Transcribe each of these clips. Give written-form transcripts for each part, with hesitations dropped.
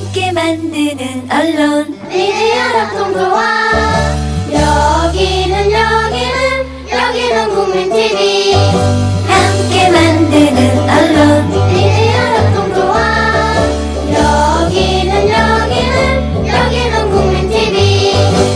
함께 만드는 언론 미디어 협동조합. 여기는 국민TV. 함께 만드는 언론 미디어 협동조합. 여기는 국민TV.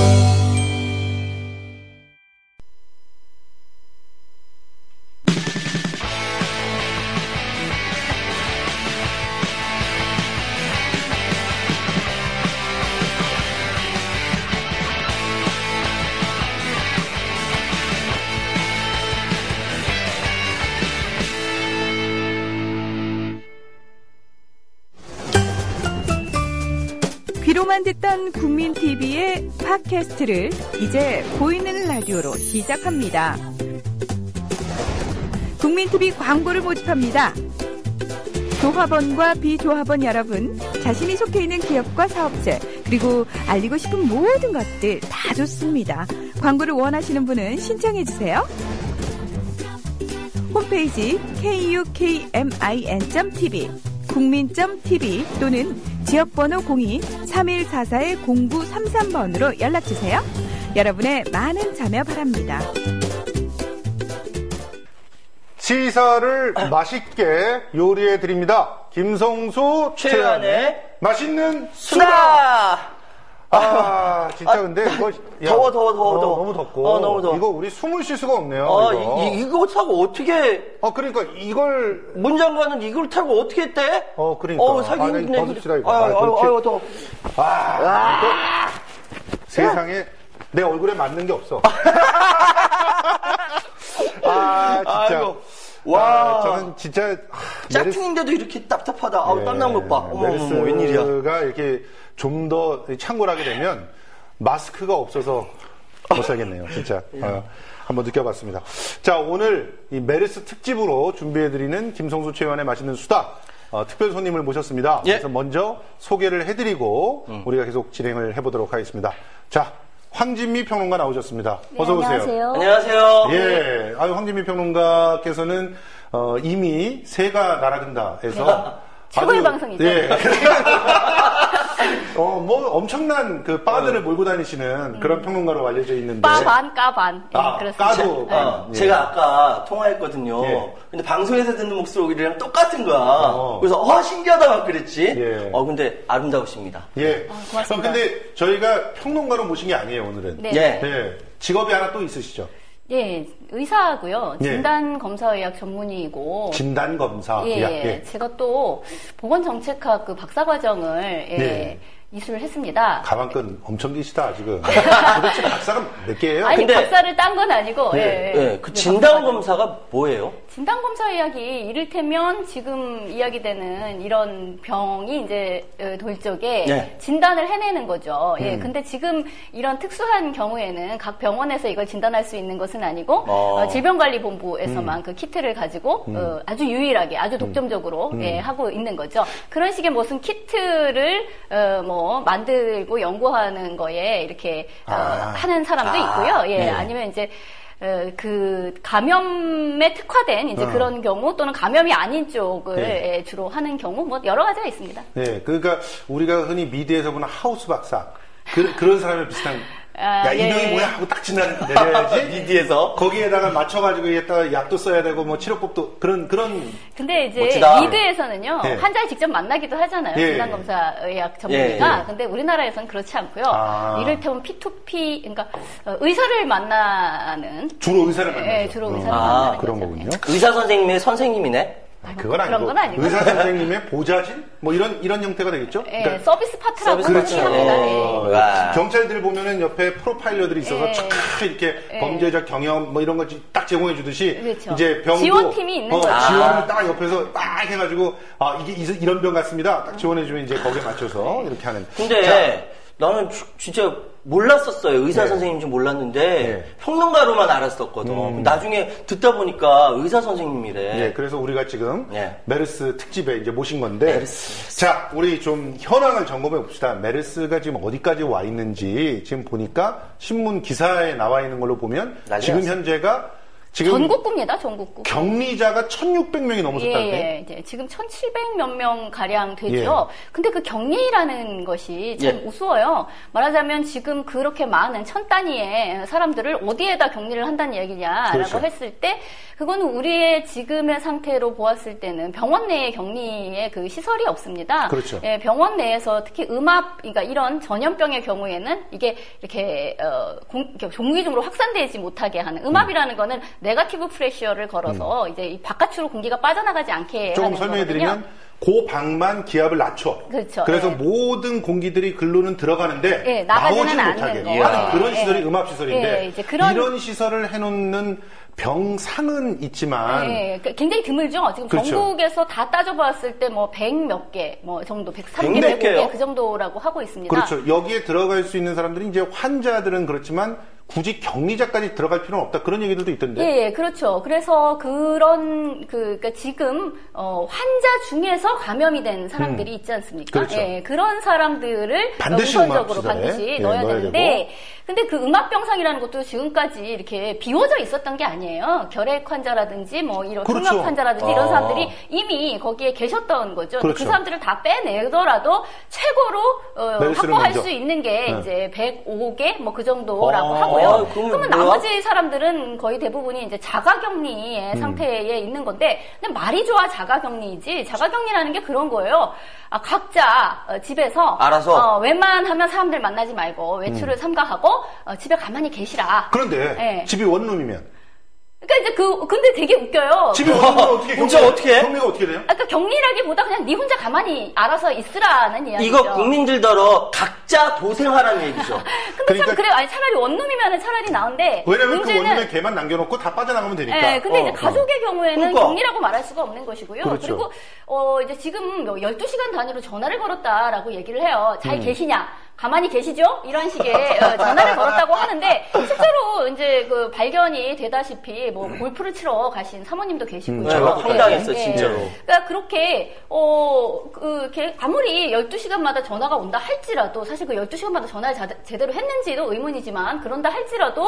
귀로만 듣던 국민TV의 팟캐스트를 이제 보이는 라디오로 시작합니다. 국민TV 광고를 모집합니다. 조합원과 비조합원 여러분, 자신이 속해 있는 기업과 사업체, 그리고 알리고 싶은 모든 것들 다 좋습니다. 광고를 원하시는 분은 신청해주세요. 홈페이지 kukmin.tv, 국민.tv 또는 지역번호 02-3144-0933번으로 연락주세요. 여러분의 많은 참여 바랍니다. 시사를 맛있게 요리해드립니다. 김성수 최연의 맛있는 수다! 진짜 근데 이거 더워. 너무 덥고 너무 더워. 이거 우리 숨을 쉴 수가 없네요. 이거 타고 어떻게 그러니까 이걸 문장관은 이걸 타고 어떻게 했대? 그러니까 사기 힘드네. 벗읍시다 이거. 아유 더워. 세상에 내 얼굴에 맞는 게 없어. 진짜. 아이고. 와, 저는 진짜 짝퉁인데도 이렇게 답답하다. 땀난 것 봐. 메르스가 웬일이야? 이렇게 좀 더 창궐하게 되면 마스크가 없어서 못 살겠네요, 진짜. 한번 느껴봤습니다. 자, 오늘 이 메르스 특집으로 준비해드리는 김성수 최연의 맛있는 수다. 특별 손님을 모셨습니다. 예. 그래서 먼저 소개를 해드리고 우리가 계속 진행을 해보도록 하겠습니다. 자, 황진미 평론가 나오셨습니다. 네, 어서 오세요. 안녕하세요. 예, 황진미 평론가께서는 이미 새가 날아든다에서 최고의 방송이죠. 예. 엄청난 그 바들을 몰고 다니시는 그런 평론가로 알려져 있는데. 까반. 그렇습니다. 까도. 예. 제가 아까 통화했거든요. 예. 근데 방송에서 듣는 목소리랑 똑같은 거야. 그래서 신기하다 막 그랬지. 예. 근데 아름다우십니다. 예. 고맙습니다. 근데 저희가 평론가로 모신 게 아니에요, 오늘은. 네. 예. 직업이 하나 또 있으시죠? 예, 의사고요. 예. 진단검사의학 전문의이고. 진단검사. 예. 제가 또 보건정책학 그 박사과정을 이수를 했습니다. 가방끈 엄청 기시다, 지금. 도대체 박사가 몇 개예요? 아니, 근데- 박사를 딴 건 아니고. 그 진단검사가 뭐예요? 진단검사의학이 이를테면 지금 이야기되는 이런 병이 이제 돌 적에 진단을 해내는 거죠. 예. 근데 지금 이런 특수한 경우에는 각 병원에서 이걸 진단할 수 있는 것은 아니고 질병관리본부에서만 그 키트를 가지고 아주 유일하게 아주 독점적으로 하고 있는 거죠. 그런 식의 무슨 키트를 만들고 연구하는 거에 이렇게 하는 사람도 있고요. 예. 아니면 이제 그 감염에 특화된 이제 그런 경우 또는 감염이 아닌 쪽을 주로 하는 경우 여러 가지가 있습니다. 네, 그러니까 우리가 흔히 미드에서 보는 하우스 박사 그런 사람이 비슷한. 이 병이 뭐야 하고 딱 진단 내려야지. 미디에서 거기에다가 맞춰가지고 이게다가 약도 써야 되고 뭐 치료법도 그런. 근데 이제 멋지다. 미드에서는요 환자를 직접 만나기도 하잖아요. 진단검사의학 전문의가. 근데 우리나라에서는 그렇지 않고요. 이를테면 P2P 그러니까 의사를 만나는 주로 의사를 만나죠. 예, 주로 의사를 만나는 그런 거죠. 거군요. 의사 선생님의 선생님이네. 그건 아니고, 그런 건 아니고. 의사 선생님의 보좌진 뭐 이런 형태가 되겠죠. 예, 그러니까 서비스 파트라고 서비스 합니다. 와. 경찰들 보면은 옆에 프로파일러들이 있어서 쫙 이렇게 범죄적 경험 뭐 이런 거 딱 제공해 주듯이 그렇죠. 이제 병도 지원팀이 있는 거죠. 지원을 딱 옆에서 딱 해가지고 이게 이런 병 같습니다. 딱 지원해 주면 이제 거기에 맞춰서 이렇게 하는. 근데 나는 진짜 몰랐었어요. 의사 선생님인지 몰랐는데 평론가로만 알았었거든. 나중에 듣다 보니까 의사 선생님이래. 네, 그래서 우리가 지금 메르스 특집에 이제 모신 건데, 자, 우리 좀 현황을 점검해 봅시다. 메르스가 지금 어디까지 와 있는지 지금 보니까 신문 기사에 나와 있는 걸로 보면 지금 현재가 지금 전국구입니다, 전국구. 격리자가 1,600명이 넘어섰다는데. 예, 지금 1,700몇 명 가량 되죠. 근데 그 격리라는 것이 참 우스워요. 말하자면 지금 그렇게 많은 1000단위의 사람들을 어디에다 격리를 한다는 얘기냐라고 했을 때, 그거는 우리의 지금의 상태로 보았을 때는 병원 내에 격리의 그 시설이 없습니다. 그렇죠. 예, 병원 내에서 특히 그러니까 이런 전염병의 경우에는 이게 이렇게 종기중으로 확산되지 못하게 하는 음압이라는 거는 네거티브 프레셔를 걸어서 이제 이 바깥으로 공기가 빠져나가지 않게 조금 하는 설명해드리면 고방만 기압을 낮춰. 그렇죠. 그래서 모든 공기들이 글로는 들어가는데 나가지는 나오지 못하게 않는 하는 그런 시설이 음압 시설인데 이제 이런 시설을 해놓는 병상은 있지만 굉장히 드물죠. 지금 그렇죠. 전국에서 다 따져봤을 때 뭐 100 몇 개, 뭐 정도 103개, 105개 그 정도라고 하고 있습니다. 그렇죠. 여기에 들어갈 수 있는 사람들이 이제 환자들은 그렇지만 굳이 격리자까지 들어갈 필요는 없다. 그런 얘기들도 있던데. 예, 그렇죠. 그래서 그러니까 지금 환자 중에서 감염이 된 사람들이 있지 않습니까? 그렇죠. 예, 그런 사람들을 반드시 우선적으로 반드시 넣어야 되는데, 되고. 근데 그 음압병상이라는 것도 지금까지 이렇게 비워져 있었던 게 아니에요. 결핵 환자라든지 뭐 이런 흉악 환자라든지 이런 사람들이 이미 거기에 계셨던 거죠. 그렇죠. 그 사람들을 다 빼내더라도 최고로 확보할 수 있는 게 이제 105개 뭐 그 정도라고 하고요. 그러면 나머지 사람들은 거의 대부분이 이제 자가격리의 상태에 있는 건데, 근데 말이 좋아 자가격리이지, 자가격리라는 게 그런 거예요. 각자 집에서 알아서 웬만하면 사람들 만나지 말고 외출을 삼가하고 집에 가만히 계시라. 그런데 집이 원룸이면. 그러니까 이제 근데 되게 웃겨요. 집이 원룸은 어떻게 해? 격리가 어떻게 돼요? 그러니까 격리라기보다 그냥 네 혼자 가만히 알아서 있으라는 이야기죠. 이거 국민들더러 각자 도생하라는 얘기죠. 근데 그러니까, 그래, 아니 차라리 원룸이면 차라리 나은데. 왜냐면 문제는, 그 원룸에 걔만 남겨놓고 다 빠져나가면 되니까. 네, 근데 이제 가족의 경우에는 격리라고 말할 수가 없는 것이고요. 그렇죠. 그리고 이제 지금 12시간 단위로 전화를 걸었다라고 얘기를 해요. 잘 계시냐? 가만히 계시죠? 이런 식의 전화를 걸었다고 하는데, 실제로 이제 그 발견이 되다시피 뭐 골프를 치러 가신 사모님도 계시고요. 제가 황당했어요, 진짜로. 그러니까 그렇게 아무리 12시간마다 전화가 온다 할지라도, 사실 그 12시간마다 전화를 제대로 했는지도 의문이지만, 그런다 할지라도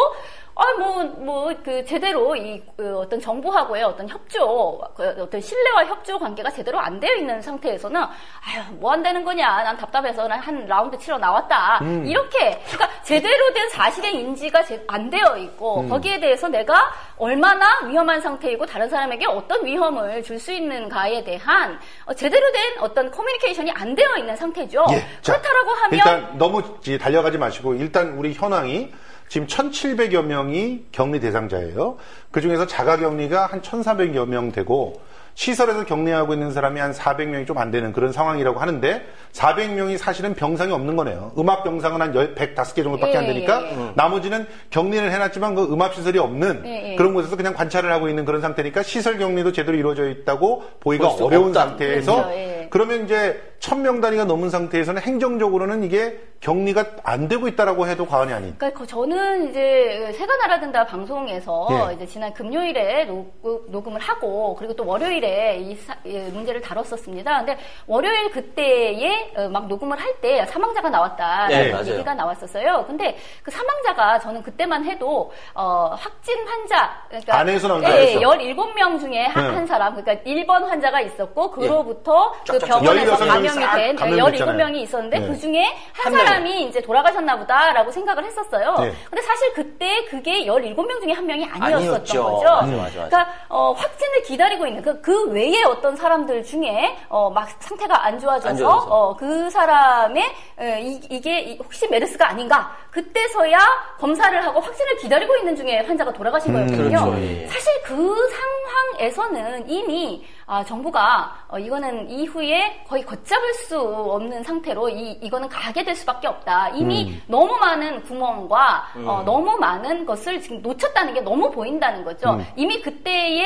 제대로 어떤 정부하고의 어떤 협조, 어떤 신뢰와 협조 관계가 제대로 안 되어 있는 상태에서는, 뭐 한다는 거냐, 난 답답해서 난 한 라운드 치러 나왔다. 이렇게, 그러니까 제대로 된 사실의 인지가 안 되어 있고, 거기에 대해서 내가 얼마나 위험한 상태이고 다른 사람에게 어떤 위험을 줄 수 있는가에 대한 제대로 된 어떤 커뮤니케이션이 안 되어 있는 상태죠. 그렇다라고 하면 일단 너무 달려가지 마시고, 일단 우리 현황이 지금 1,700여 명이 격리 대상자예요. 그중에서 자가격리가 한 1,400여 명 되고, 시설에서 격리하고 있는 사람이 한 400명이 좀 안 되는 그런 상황이라고 하는데, 400명이 사실은 병상이 없는 거네요. 음압병상은 한 105개 정도밖에 안 되니까 나머지는 격리를 해놨지만 그 음압시설이 없는 그런 곳에서 그냥 관찰을 하고 있는 그런 상태니까 시설 격리도 제대로 이루어져 있다고 보기가 어려운 상태에서 그러면 이제 1,000명 단위가 넘은 상태에서는 행정적으로는 이게 격리가 안 되고 있다라고 해도 과언이 아닌. 그러니까 저는 이제 새가 날아든다 방송에서 이제 지난 금요일에 녹음을 하고, 그리고 또 월요일에 이 문제를 다뤘었습니다. 근데 월요일 그때에 막 녹음을 할 때 사망자가 나왔다 얘기가 나왔었어요. 근데 그 사망자가 저는 그때만 해도 확진 환자, 그러니까 안에서 나온 줄 17명 중에 한 사람, 그러니까 1번 환자가 있었고 그로부터 그 병원에서 감염이 된 17명이 있었는데 그 중에 한 사람이 이제 돌아가셨나 보다라고 생각을 했었어요. 근데 사실 그때 그게 17명 중에 한 명이 아니었었던 거죠. 맞아. 그러니까 확진을 기다리고 있는 그 외에 어떤 사람들 중에 막 상태가 안 좋아져서 그 사람의 이게 혹시 메르스가 아닌가, 그때서야 검사를 하고 확진을 기다리고 있는 중에 환자가 돌아가신 거였거든요. 사실 그 상황에서는 이미 정부가 이거는 이후에 거의 걷잡을 수 없는 상태로 이거는 가게 될 수밖에 없다. 이미 너무 많은 구멍과 너무 많은 것을 지금 놓쳤다는 게 너무 보인다는 거죠. 이미 그때의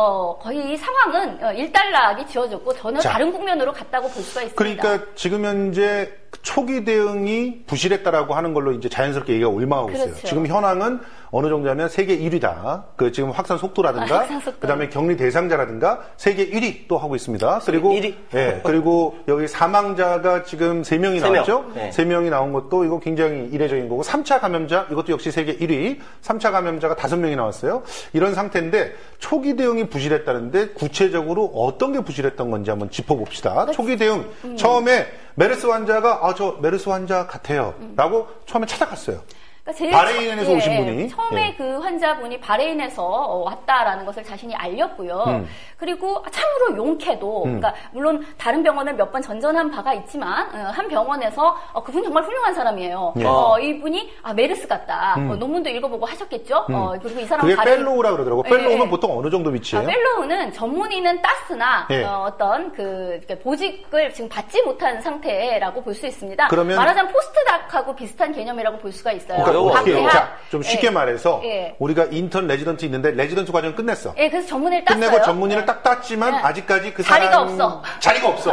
거의 상황은 일단락이 지어졌고 전혀 다른 국면으로 갔다고 볼 수가 있습니다. 그러니까 지금 현재 초기 대응이 부실했다라고 하는 걸로 이제 자연스럽게 얘기가 올라가고 있어요. 지금 현황은 어느 정도냐면 세계 1위다. 그 지금 확산 속도라든가, 그다음에 격리 대상자라든가 세계 1위 또 하고 있습니다. 그리고 1위? 예, 그리고 여기 사망자가 지금 3명이 나왔죠. 네. 3명이 나온 것도 이거 굉장히 이례적인 거고 3차 감염자 이것도 역시 세계 1위. 3차 감염자가 5명이 나왔어요. 이런 상태인데 초기 대응이 부실했다는데 구체적으로 어떤 게 부실했던 건지 한번 짚어봅시다. 초기 대응 처음에 메르스 환자가 저 메르스 환자 같아요 라고 처음에 찾아갔어요. 그러니까 바레인에서 오신 분이 처음에 그 환자분이 바레인에서 왔다라는 것을 자신이 알렸고요. 그리고 참으로 용케도 그러니까 물론 다른 병원을 몇 번 전전한 바가 있지만 한 병원에서 그분 정말 훌륭한 사람이에요. 이분이 메르스 같다. 논문도 읽어보고 하셨겠죠. 그리고 이 사람 그게 펠로우라 그러더라고. 펠로우는 보통 어느 정도 위치예요? 펠로우는 전문의는 따스나 어떤 그 보직을 지금 받지 못한 상태라고 볼 수 있습니다. 그러면 말하자면 포스트닥하고 비슷한 개념이라고 볼 수가 있어요. 그러니까 자, 좀 쉽게 말해서 우리가 인턴 레지던트 있는데 레지던트 과정 끝냈어. 그래서 전문의를 땄어요. 끝내고 전문의를 딱 땄지만 아직까지 그 사람 자리가 없어.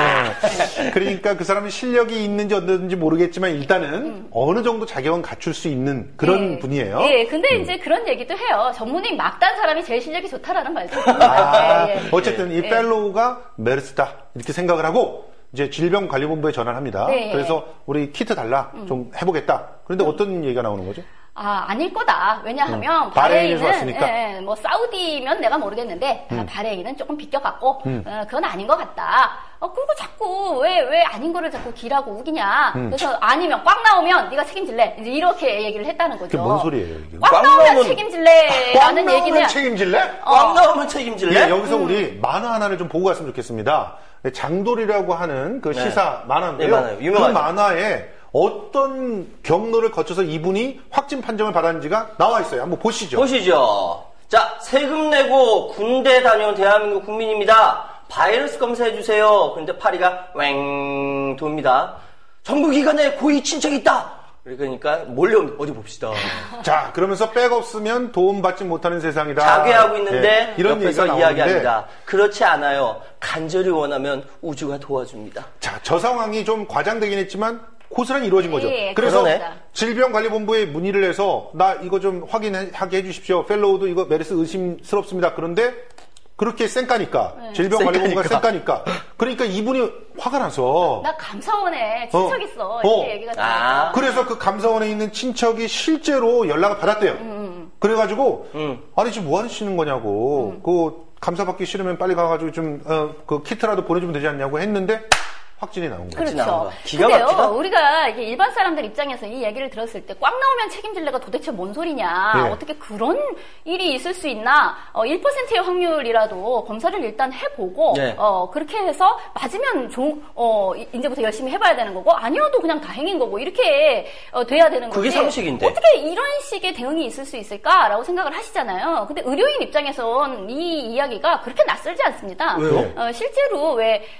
그러니까 그 사람이 실력이 있는지 없는지 모르겠지만 일단은 어느 정도 자격은 갖출 수 있는 그런 분이에요. 근데 이제 그런 얘기도 해요. 전문의 막 딴 사람이 제일 실력이 좋다라는 말도 어쨌든 이 펠로우가 메르스다 이렇게 생각을 하고 이제 질병관리본부에 전화를 합니다. 그래서 우리 키트 달라 좀 해보겠다. 그런데 어떤 얘기가 나오는 거죠? 아닐 거다. 왜냐하면 바레인에서 왔으니까. 뭐 사우디면 내가 모르겠는데 바레인은 조금 비껴갖고 그건 아닌 것 같다. 그리고 자꾸 왜 아닌 거를 자꾸 기라고 우기냐. 그래서 아니면 꽉 나오면 네가 책임질래. 이제 이렇게 얘기를 했다는 거죠. 그게 뭔 소리예요? 이게? 꽉 나오면 책임질래라는 얘기는. 꽉 책임질래? 꽉 나오면 책임질래? 여기서 우리 만화 하나를 좀 보고 갔으면 좋겠습니다. 장돌이라고 하는 그 시사 만화인데요. 맞아요. 유명하죠. 그 만화에 어떤 경로를 거쳐서 이분이 확진 판정을 받았는지가 나와 있어요. 한번 보시죠. 자, 세금 내고 군대 다녀온 대한민국 국민입니다. 바이러스 검사해주세요. 그런데 파리가 웽 돕니다. 정부기관에 고위 친척이 있다. 그러니까 몰래 어디 봅시다. 자, 그러면서 백 없으면 도움받지 못하는 세상이다. 자괴하고 있는데 이런 옆에서 이야기합니다. 그렇지 않아요. 간절히 원하면 우주가 도와줍니다. 자, 저 상황이 좀 과장되긴 했지만 고스란히 이루어진 거죠. 그래서 질병관리본부에 문의를 해서 나 이거 좀 확인하게 해주십시오. 펠로우도 이거 메르스 의심스럽습니다. 그런데 그렇게 쌩까니까 질병관리본부가 쌩까니까 그러니까 이분이 화가 나서 나 감사원에 친척 있어 이렇게 얘기가 나요. 그래서 그 감사원에 있는 친척이 실제로 연락을 받았대요. 그래가지고 아니 지금 뭐 하시는 거냐고 그 감사받기 싫으면 빨리 가가지고 좀 그 키트라도 보내주면 되지 않냐고 했는데 확진이 나온 거예요. 그렇죠. 근데요, 우리가 이게 일반 사람들 입장에서 이 얘기를 들었을 때 꽉 나오면 책임질래가 도대체 뭔 소리냐. 어떻게 그런 일이 있을 수 있나. 1%의 확률이라도 검사를 일단 해보고 그렇게 해서 맞으면 이제부터 열심히 해봐야 되는 거고 아니어도 그냥 다행인 거고 이렇게 돼야 되는 거지. 그게 상식인데. 어떻게 이런 식의 대응이 있을 수 있을까라고 생각을 하시잖아요. 근데 의료인 입장에선 이 이야기가 그렇게 낯설지 않습니다. 왜요? 실제로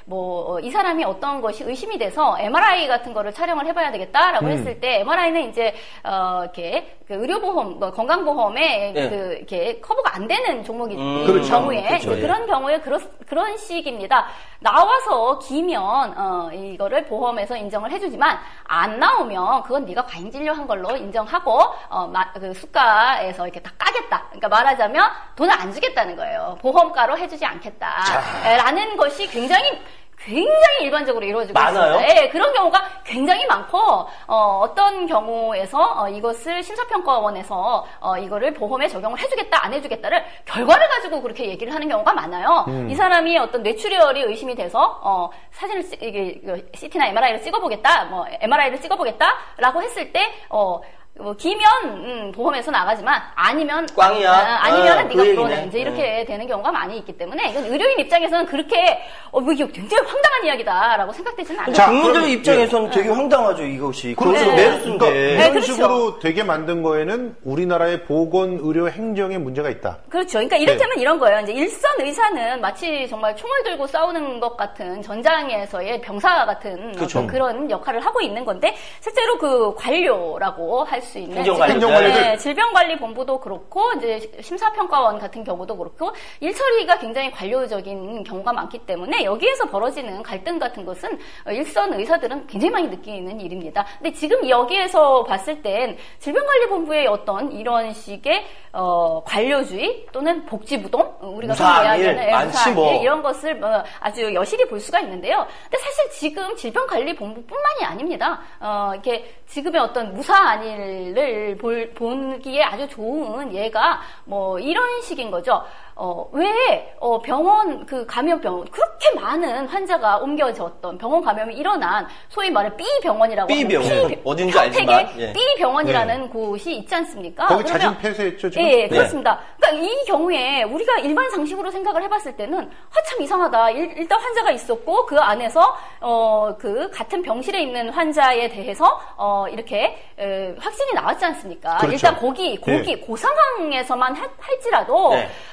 이 사람이 어떤 것이 의심이 돼서 MRI 같은 거를 촬영을 해봐야 되겠다라고 했을 때 MRI는 이제 이렇게 그 의료보험, 건강보험에 이렇게 커버가 안 되는 종목이 경우에 그런 경우에 그런 식입니다. 나와서 기면 이거를 보험에서 인정을 해주지만 안 나오면 그건 네가 과잉 진료한 걸로 인정하고 그 수가에서 이렇게 다 까겠다. 그러니까 말하자면 돈을 안 주겠다는 거예요. 보험가로 해주지 않겠다라는 것이 굉장히 일반적으로 이루어지고 많아요? 있습니다. 네, 그런 경우가 굉장히 많고 어떤 경우에서 이것을 심사평가원에서 이거를 보험에 적용을 해주겠다 안 해주겠다를 결과를 가지고 그렇게 얘기를 하는 경우가 많아요. 이 사람이 어떤 뇌출혈이 의심이 돼서 사진을 CT나 MRI를 찍어보겠다, MRI를 찍어보겠다라고 했을 때 기면 보험에서 나가지만 아니면 꽝이야. 아니면은 네가 불어내 이제 이렇게 되는 경우가 많이 있기 때문에 이건 의료인 입장에서는 그렇게 이게 굉장히 황당한 이야기다라고 생각되지는 않아요. 국민들 입장에서는 되게 황당하죠 이것이. 그래서 메르스인데 이런 식으로 되게 만든 거에는 우리나라의 보건 의료 행정에 문제가 있다. 그렇죠. 그러니까 이를테면 이런 거예요. 이제 일선 의사는 마치 정말 총을 들고 싸우는 것 같은 전장에서의 병사 같은 어떤 그런 역할을 하고 있는 건데 실제로 그 관료라고 할 수 있는 행정관리들. 질병관리본부도 그렇고 이제 심사평가원 같은 경우도 그렇고 일 처리가 굉장히 관료적인 경우가 많기 때문에 여기에서 벌어지는 갈등 같은 것은 일선 의사들은 굉장히 많이 느끼는 일입니다. 근데 지금 여기에서 봤을 땐 질병관리본부의 어떤 이런 식의 관료주의 또는 복지부동 우리가 무사한 일, 많지 뭐 이런 것을 아주 여실히 볼 수가 있는데요. 근데 사실 지금 질병관리본부뿐만이 아닙니다. 이렇게 지금의 어떤 무사한 일을 보기에 아주 좋은 예가 뭐 이런 식인 거죠. 왜 병원 그 감염병 그렇게 많은 환자가 옮겨졌던 병원 감염이 일어난 소위 말해 B 병원이라고 하는 어딘지 알지만 B 병원이라는 곳이 있지 않습니까? 거기 자진 폐쇄했죠 지금? 예, 그렇습니다. 그러니까 이 경우에 우리가 일반 상식으로 생각을 해봤을 때는 참 이상하다. 일단 환자가 있었고 그 안에서 그 같은 병실에 있는 환자에 대해서 이렇게 확진이 나왔지 않습니까? 그렇죠. 일단 거기 그 상황에서만 할지라도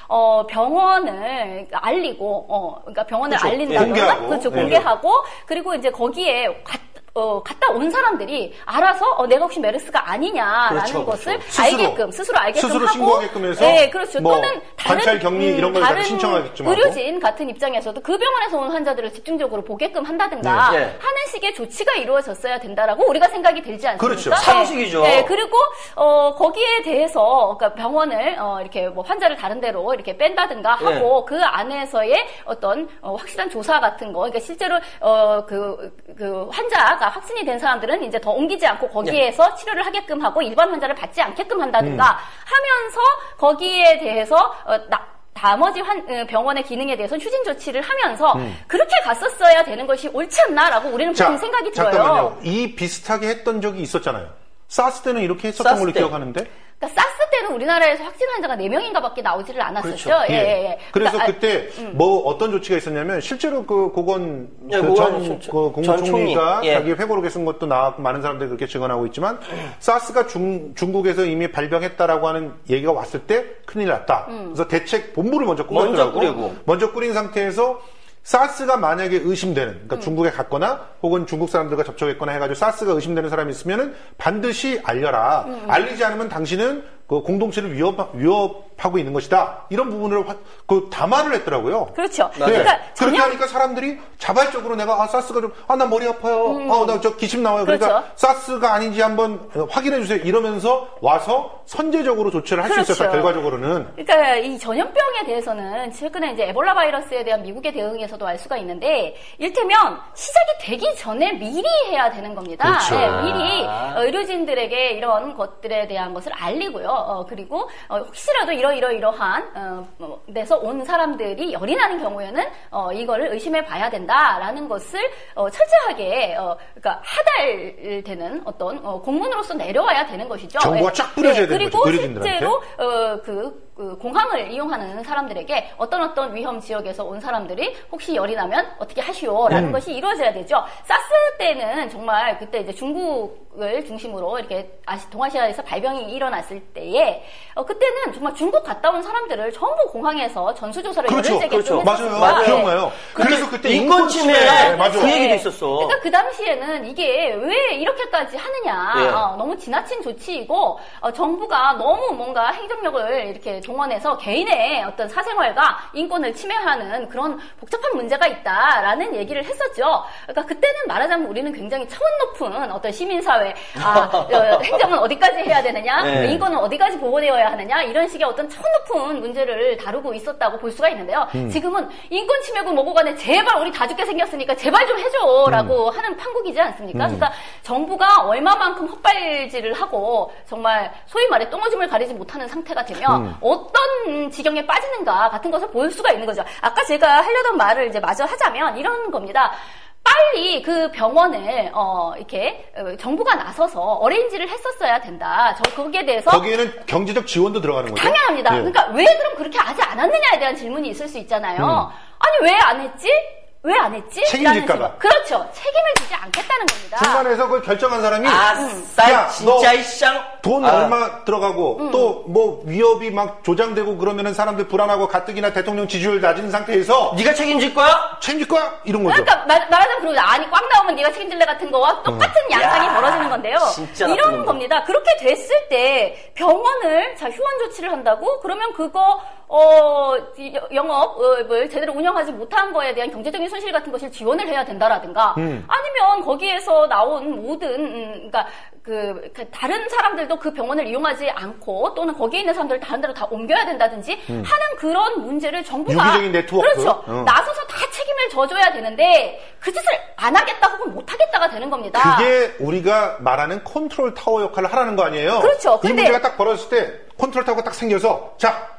병원을 알리고, 그러니까 병원을 그렇죠. 알린다거나, 그렇죠, 공개하고, 그리고 이제 거기에 갔다 온 사람들이 알아서 내가 혹시 메르스가 아니냐라는 것을 스스로 알게끔 스스로 하고, 신고하게끔 해서, 네, 그렇죠. 뭐 또는 관찰 격리 이런 걸 다른 신청하겠죠. 의료진 같은 입장에서도 그 병원에서 온 환자들을 집중적으로 보게끔 한다든가 하는 식의 조치가 이루어졌어야 된다라고 우리가 생각이 들지 않습니까? 그렇죠. 상식이죠. 네, 그리고 거기에 대해서 그러니까 병원을 이렇게 뭐 환자를 다른 데로 이렇게 뺀다든가 하고 그 안에서의 어떤 확실한 조사 같은 거, 그러니까 실제로 그 환자가 확진이 된 사람들은 이제 더 옮기지 않고 거기에서 치료를 하게끔 하고 일반 환자를 받지 않게끔 한다든가 하면서 거기에 대해서 나머지 병원의 기능에 대해서 추진 조치를 하면서 그렇게 갔었어야 되는 것이 옳지 않나라고 우리는 보통 생각이 들어요. 잠깐만요. 이 비슷하게 했던 적이 있었잖아요. 사스 때는 이렇게 했었던 걸로 기억하는데? 그러니까 사스 때는 우리나라에서 확진 환자가 4명인가 밖에 나오지를 않았었죠. 그렇죠. 예. 그래서 그때 뭐 어떤 조치가 있었냐면 실제로 그 국무총리가 자기 회고록에 쓴 것도 나왔고 많은 사람들이 그렇게 증언하고 있지만 사스가 중국에서 이미 발병했다라고 하는 얘기가 왔을 때 큰일 났다. 그래서 대책 본부를 먼저 꾸렸더라고. 먼저 꾸린 상태에서 사스가 만약에 의심되는, 그러니까 중국에 갔거나 혹은 중국 사람들과 접촉했거나 해가지고 사스가 의심되는 사람이 있으면은 반드시 알려라. 알리지 않으면 당신은 그 공동체를 위협하고 있는 것이다. 이런 부분을 담화를 했더라고요. 그렇죠. 네. 그러니까 그렇게 하니까 사람들이 자발적으로 내가 사스가 좀 나 머리 아파요. 나 저 기침 나와요. 그렇죠. 그러니까 사스가 아닌지 한번 확인해 주세요. 이러면서 와서 선제적으로 조치를 할 수 있었다. 결과적으로는. 그러니까 이 전염병에 대해서는 최근에 이제 에볼라 바이러스에 대한 미국의 대응에서도 알 수가 있는데 이를테면 시작이 되기 전에 미리 해야 되는 겁니다. 그렇죠. 네, 미리 의료진들에게 이런 것들에 대한 것을 알리고요. 그리고 혹시라도 이러한 데서 온 사람들이 열이 나는 경우에는 이거를 의심해 봐야 된다라는 것을 철저하게 그러니까 하달되는 어떤 공문으로서 내려와야 되는 것이죠. 정보가 쫙 뿌려져야 되는 거죠. 그리고 실제로 그 공항을 이용하는 사람들에게 어떤 위험 지역에서 온 사람들이 혹시 열이 나면 어떻게 하시오라는 것이 이루어져야 되죠. 사스 때는 정말 그때 이제 중국을 중심으로 이렇게 동아시아에서 발병이 일어났을 때에 그때는 정말 중국 갔다 온 사람들을 전부 공항에서 전수조사를 열흘째게 했었어요. 맞아요. 기억나요. 그래서 그때 인권 침해 그 얘기도 있었어. 그러니까 그 당시에는 이게 왜 이렇게까지 하느냐. 너무 지나친 조치이고 정부가 너무 뭔가 행정력을 이렇게 동원해서 개인의 어떤 사생활과 인권을 침해하는 그런 복잡한 문제가 있다라는 얘기를 했었죠. 그러니까 그때는 말하자면 우리는 굉장히 차원 높은 어떤 시민사회, 행정은 어디까지 해야 되느냐, 인권은 어디까지 보호되어야 하느냐 이런 식의 어떤 차원 높은 문제를 다루고 있었다고 볼 수가 있는데요. 지금은 인권 침해고 뭐고 간에 제발 우리 다 죽게 생겼으니까 제발 좀 해줘라고 하는 판국이지 않습니까? 그러니까 정부가 얼마만큼 헛발질을 하고 정말 소위 말해 똥오줌을 가리지 못하는 상태가 되면 어떤 지경에 빠지는가 같은 것을 볼 수가 있는 거죠. 아까 제가 하려던 말을 이제 마저 하자면 이런 겁니다. 빨리 그 병원을 이렇게 정부가 나서서 어레인지를 했었어야 된다. 거기에 대해서 거기에는 경제적 지원도 들어가는 거죠. 당연합니다. 그러니까 왜 그럼 그렇게 하지 않았느냐에 대한 질문이 있을 수 있잖아요. 아니 왜 안 했지? 왜 안 했지? 책임질까봐. 그렇죠. 책임을 지지 않겠다는 겁니다. 중간에서 그걸 결정한 사람이 아싸 진짜 이쌍 돈 얼마 들어가고 또 뭐 위협이 막 조장되고 그러면은 사람들 불안하고 가뜩이나 대통령 지지율 낮은 상태에서 네가 책임질 거야? 책임질 거야? 이런 거죠. 그러니까 말하자면 그러죠. 아니 꽉 나오면 네가 책임질래 같은 거와 똑같은 양상이 벌어지는 건데요. 이런 겁니다. 그렇게 됐을 때 병원을 휴원 조치를 한다고 그러면 그거 영업을 제대로 운영하지 못한 거에 대한 경제적인 손실 같은 것을 지원을 해야 된다라든가 아니면 거기에서 나온 모든 그러니까 그 다른 사람들도 그 병원을 이용하지 않고 또는 거기에 있는 사람들을 다른 데로 다 옮겨야 된다든지 하는 그런 문제를 정부가 유기적인 네트워크 그렇죠. 나서서 다 책임을 져줘야 되는데 그 짓을 안 하겠다 혹은 못 하겠다가 되는 겁니다. 그게 우리가 말하는 컨트롤 타워 역할을 하라는 거 아니에요? 그렇죠. 이 문제가 딱 벌어졌을 때 컨트롤 타워가 딱 생겨서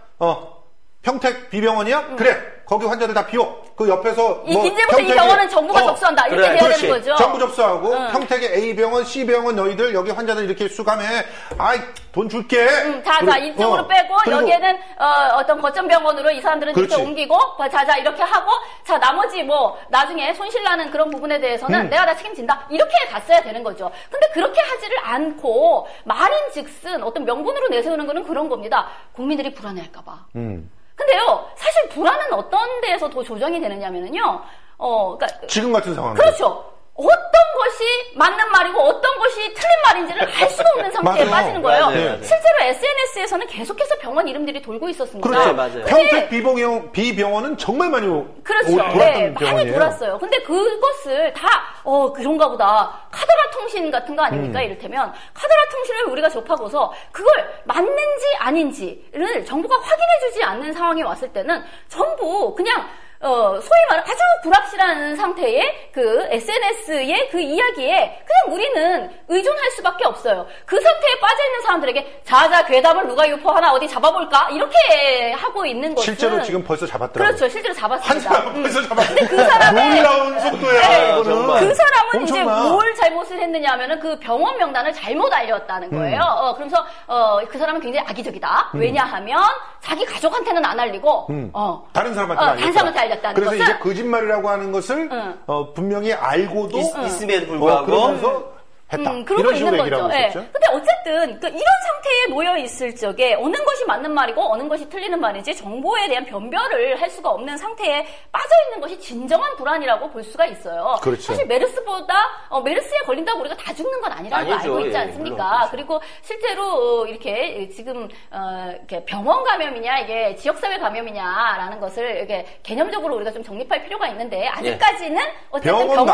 평택 B병원이야? 그래. 거기 환자들 다 비워. 그 옆에서 이제부터 이 병원은 정부가 접수한다. 이렇게 돼야 그렇지. 되는 거죠. 정부 접수하고 평택의 A병원, C병원 너희들 여기 환자들 이렇게 수감해. 아이 돈 줄게. 자 이쪽으로 빼고 여기에는 어떤 거점 병원으로 이 사람들은 그렇지. 이렇게 옮기고 자 이렇게 하고 자 나머지 뭐 나중에 손실 나는 그런 부분에 대해서는 내가 다 책임진다. 이렇게 갔어야 되는 거죠. 근데 그렇게 하지를 않고 말인즉슨 어떤 명분으로 내세우는 거는 그런 겁니다. 국민들이 불안해할까 봐. 근데요, 사실 불안은 어떤 데에서 더 조정이 되느냐면요, 그러니까 지금 같은 상황. 그렇죠. 어떤 것이 맞는 말이고 어떤 것이 틀린 말인지를 알 수가 없는 상태에 빠지는 거예요. 맞아요. 실제로 SNS에서는 계속해서 병원 이름들이 돌고 있었습니다. 그렇죠. 맞아요. 평택 B병원은 정말 많이 그렇죠. 돌았던 병원이에요. 많이 돌았어요. 근데 그것을 다 그런가 보다. 카더라 통신 같은 거 아닙니까? 이를테면 카더라 통신을 우리가 접하고서 그걸 맞는지 아닌지를 정부가 확인해주지 않는 상황이 왔을 때는 전부 그냥 소위 말해 아주 불확실한 상태의 그 SNS의 그 이야기에 그냥 우리는 의존할 수밖에 없어요. 그 상태에 빠져있는 사람들에게 자자 괴담을 누가 유포하나 어디 잡아볼까? 이렇게 하고 있는 것은 실제로 지금 벌써 잡았더라고요. 그렇죠. 실제로 잡았습니다. 한 사람은 벌써 잡았어요. 근데 그 사람의 놀라운 속도야. 이거는. 그 사람은 엄청나. 이제 뭘 잘못을 했느냐 하면은 그 병원 명단을 잘못 알렸다는 거예요. 그러면서 그 사람은 굉장히 악의적이다. 왜냐하면 자기 가족한테는 안 알리고 다른 사람한테 알렸다는 그래서 것은 이제 거짓말이라고 하는 것을 분명히 알고도 있음에도 불구하고 그러면서 했다. 그러고 이런 식으로 있는 얘기를 거죠. 하고 예. 있었죠. 근데 어쨌든 이런 상태에 놓여 있을 적에 어느 것이 맞는 말이고 어느 것이 틀리는 말인지 정보에 대한 변별을 할 수가 없는 상태에 빠져 있는 것이 진정한 불안이라고 볼 수가 있어요. 그렇죠. 사실 메르스보다 메르스에 걸린다고 우리가 다 죽는 건 아니라는 거 알고 있지 않습니까? 물론, 그렇죠. 그리고 실제로 이렇게 지금 이렇게 병원 감염이냐 이게 지역사회 감염이냐라는 것을 이렇게 개념적으로 우리가 좀 정립할 필요가 있는데 아직까지는 어쨌든 병원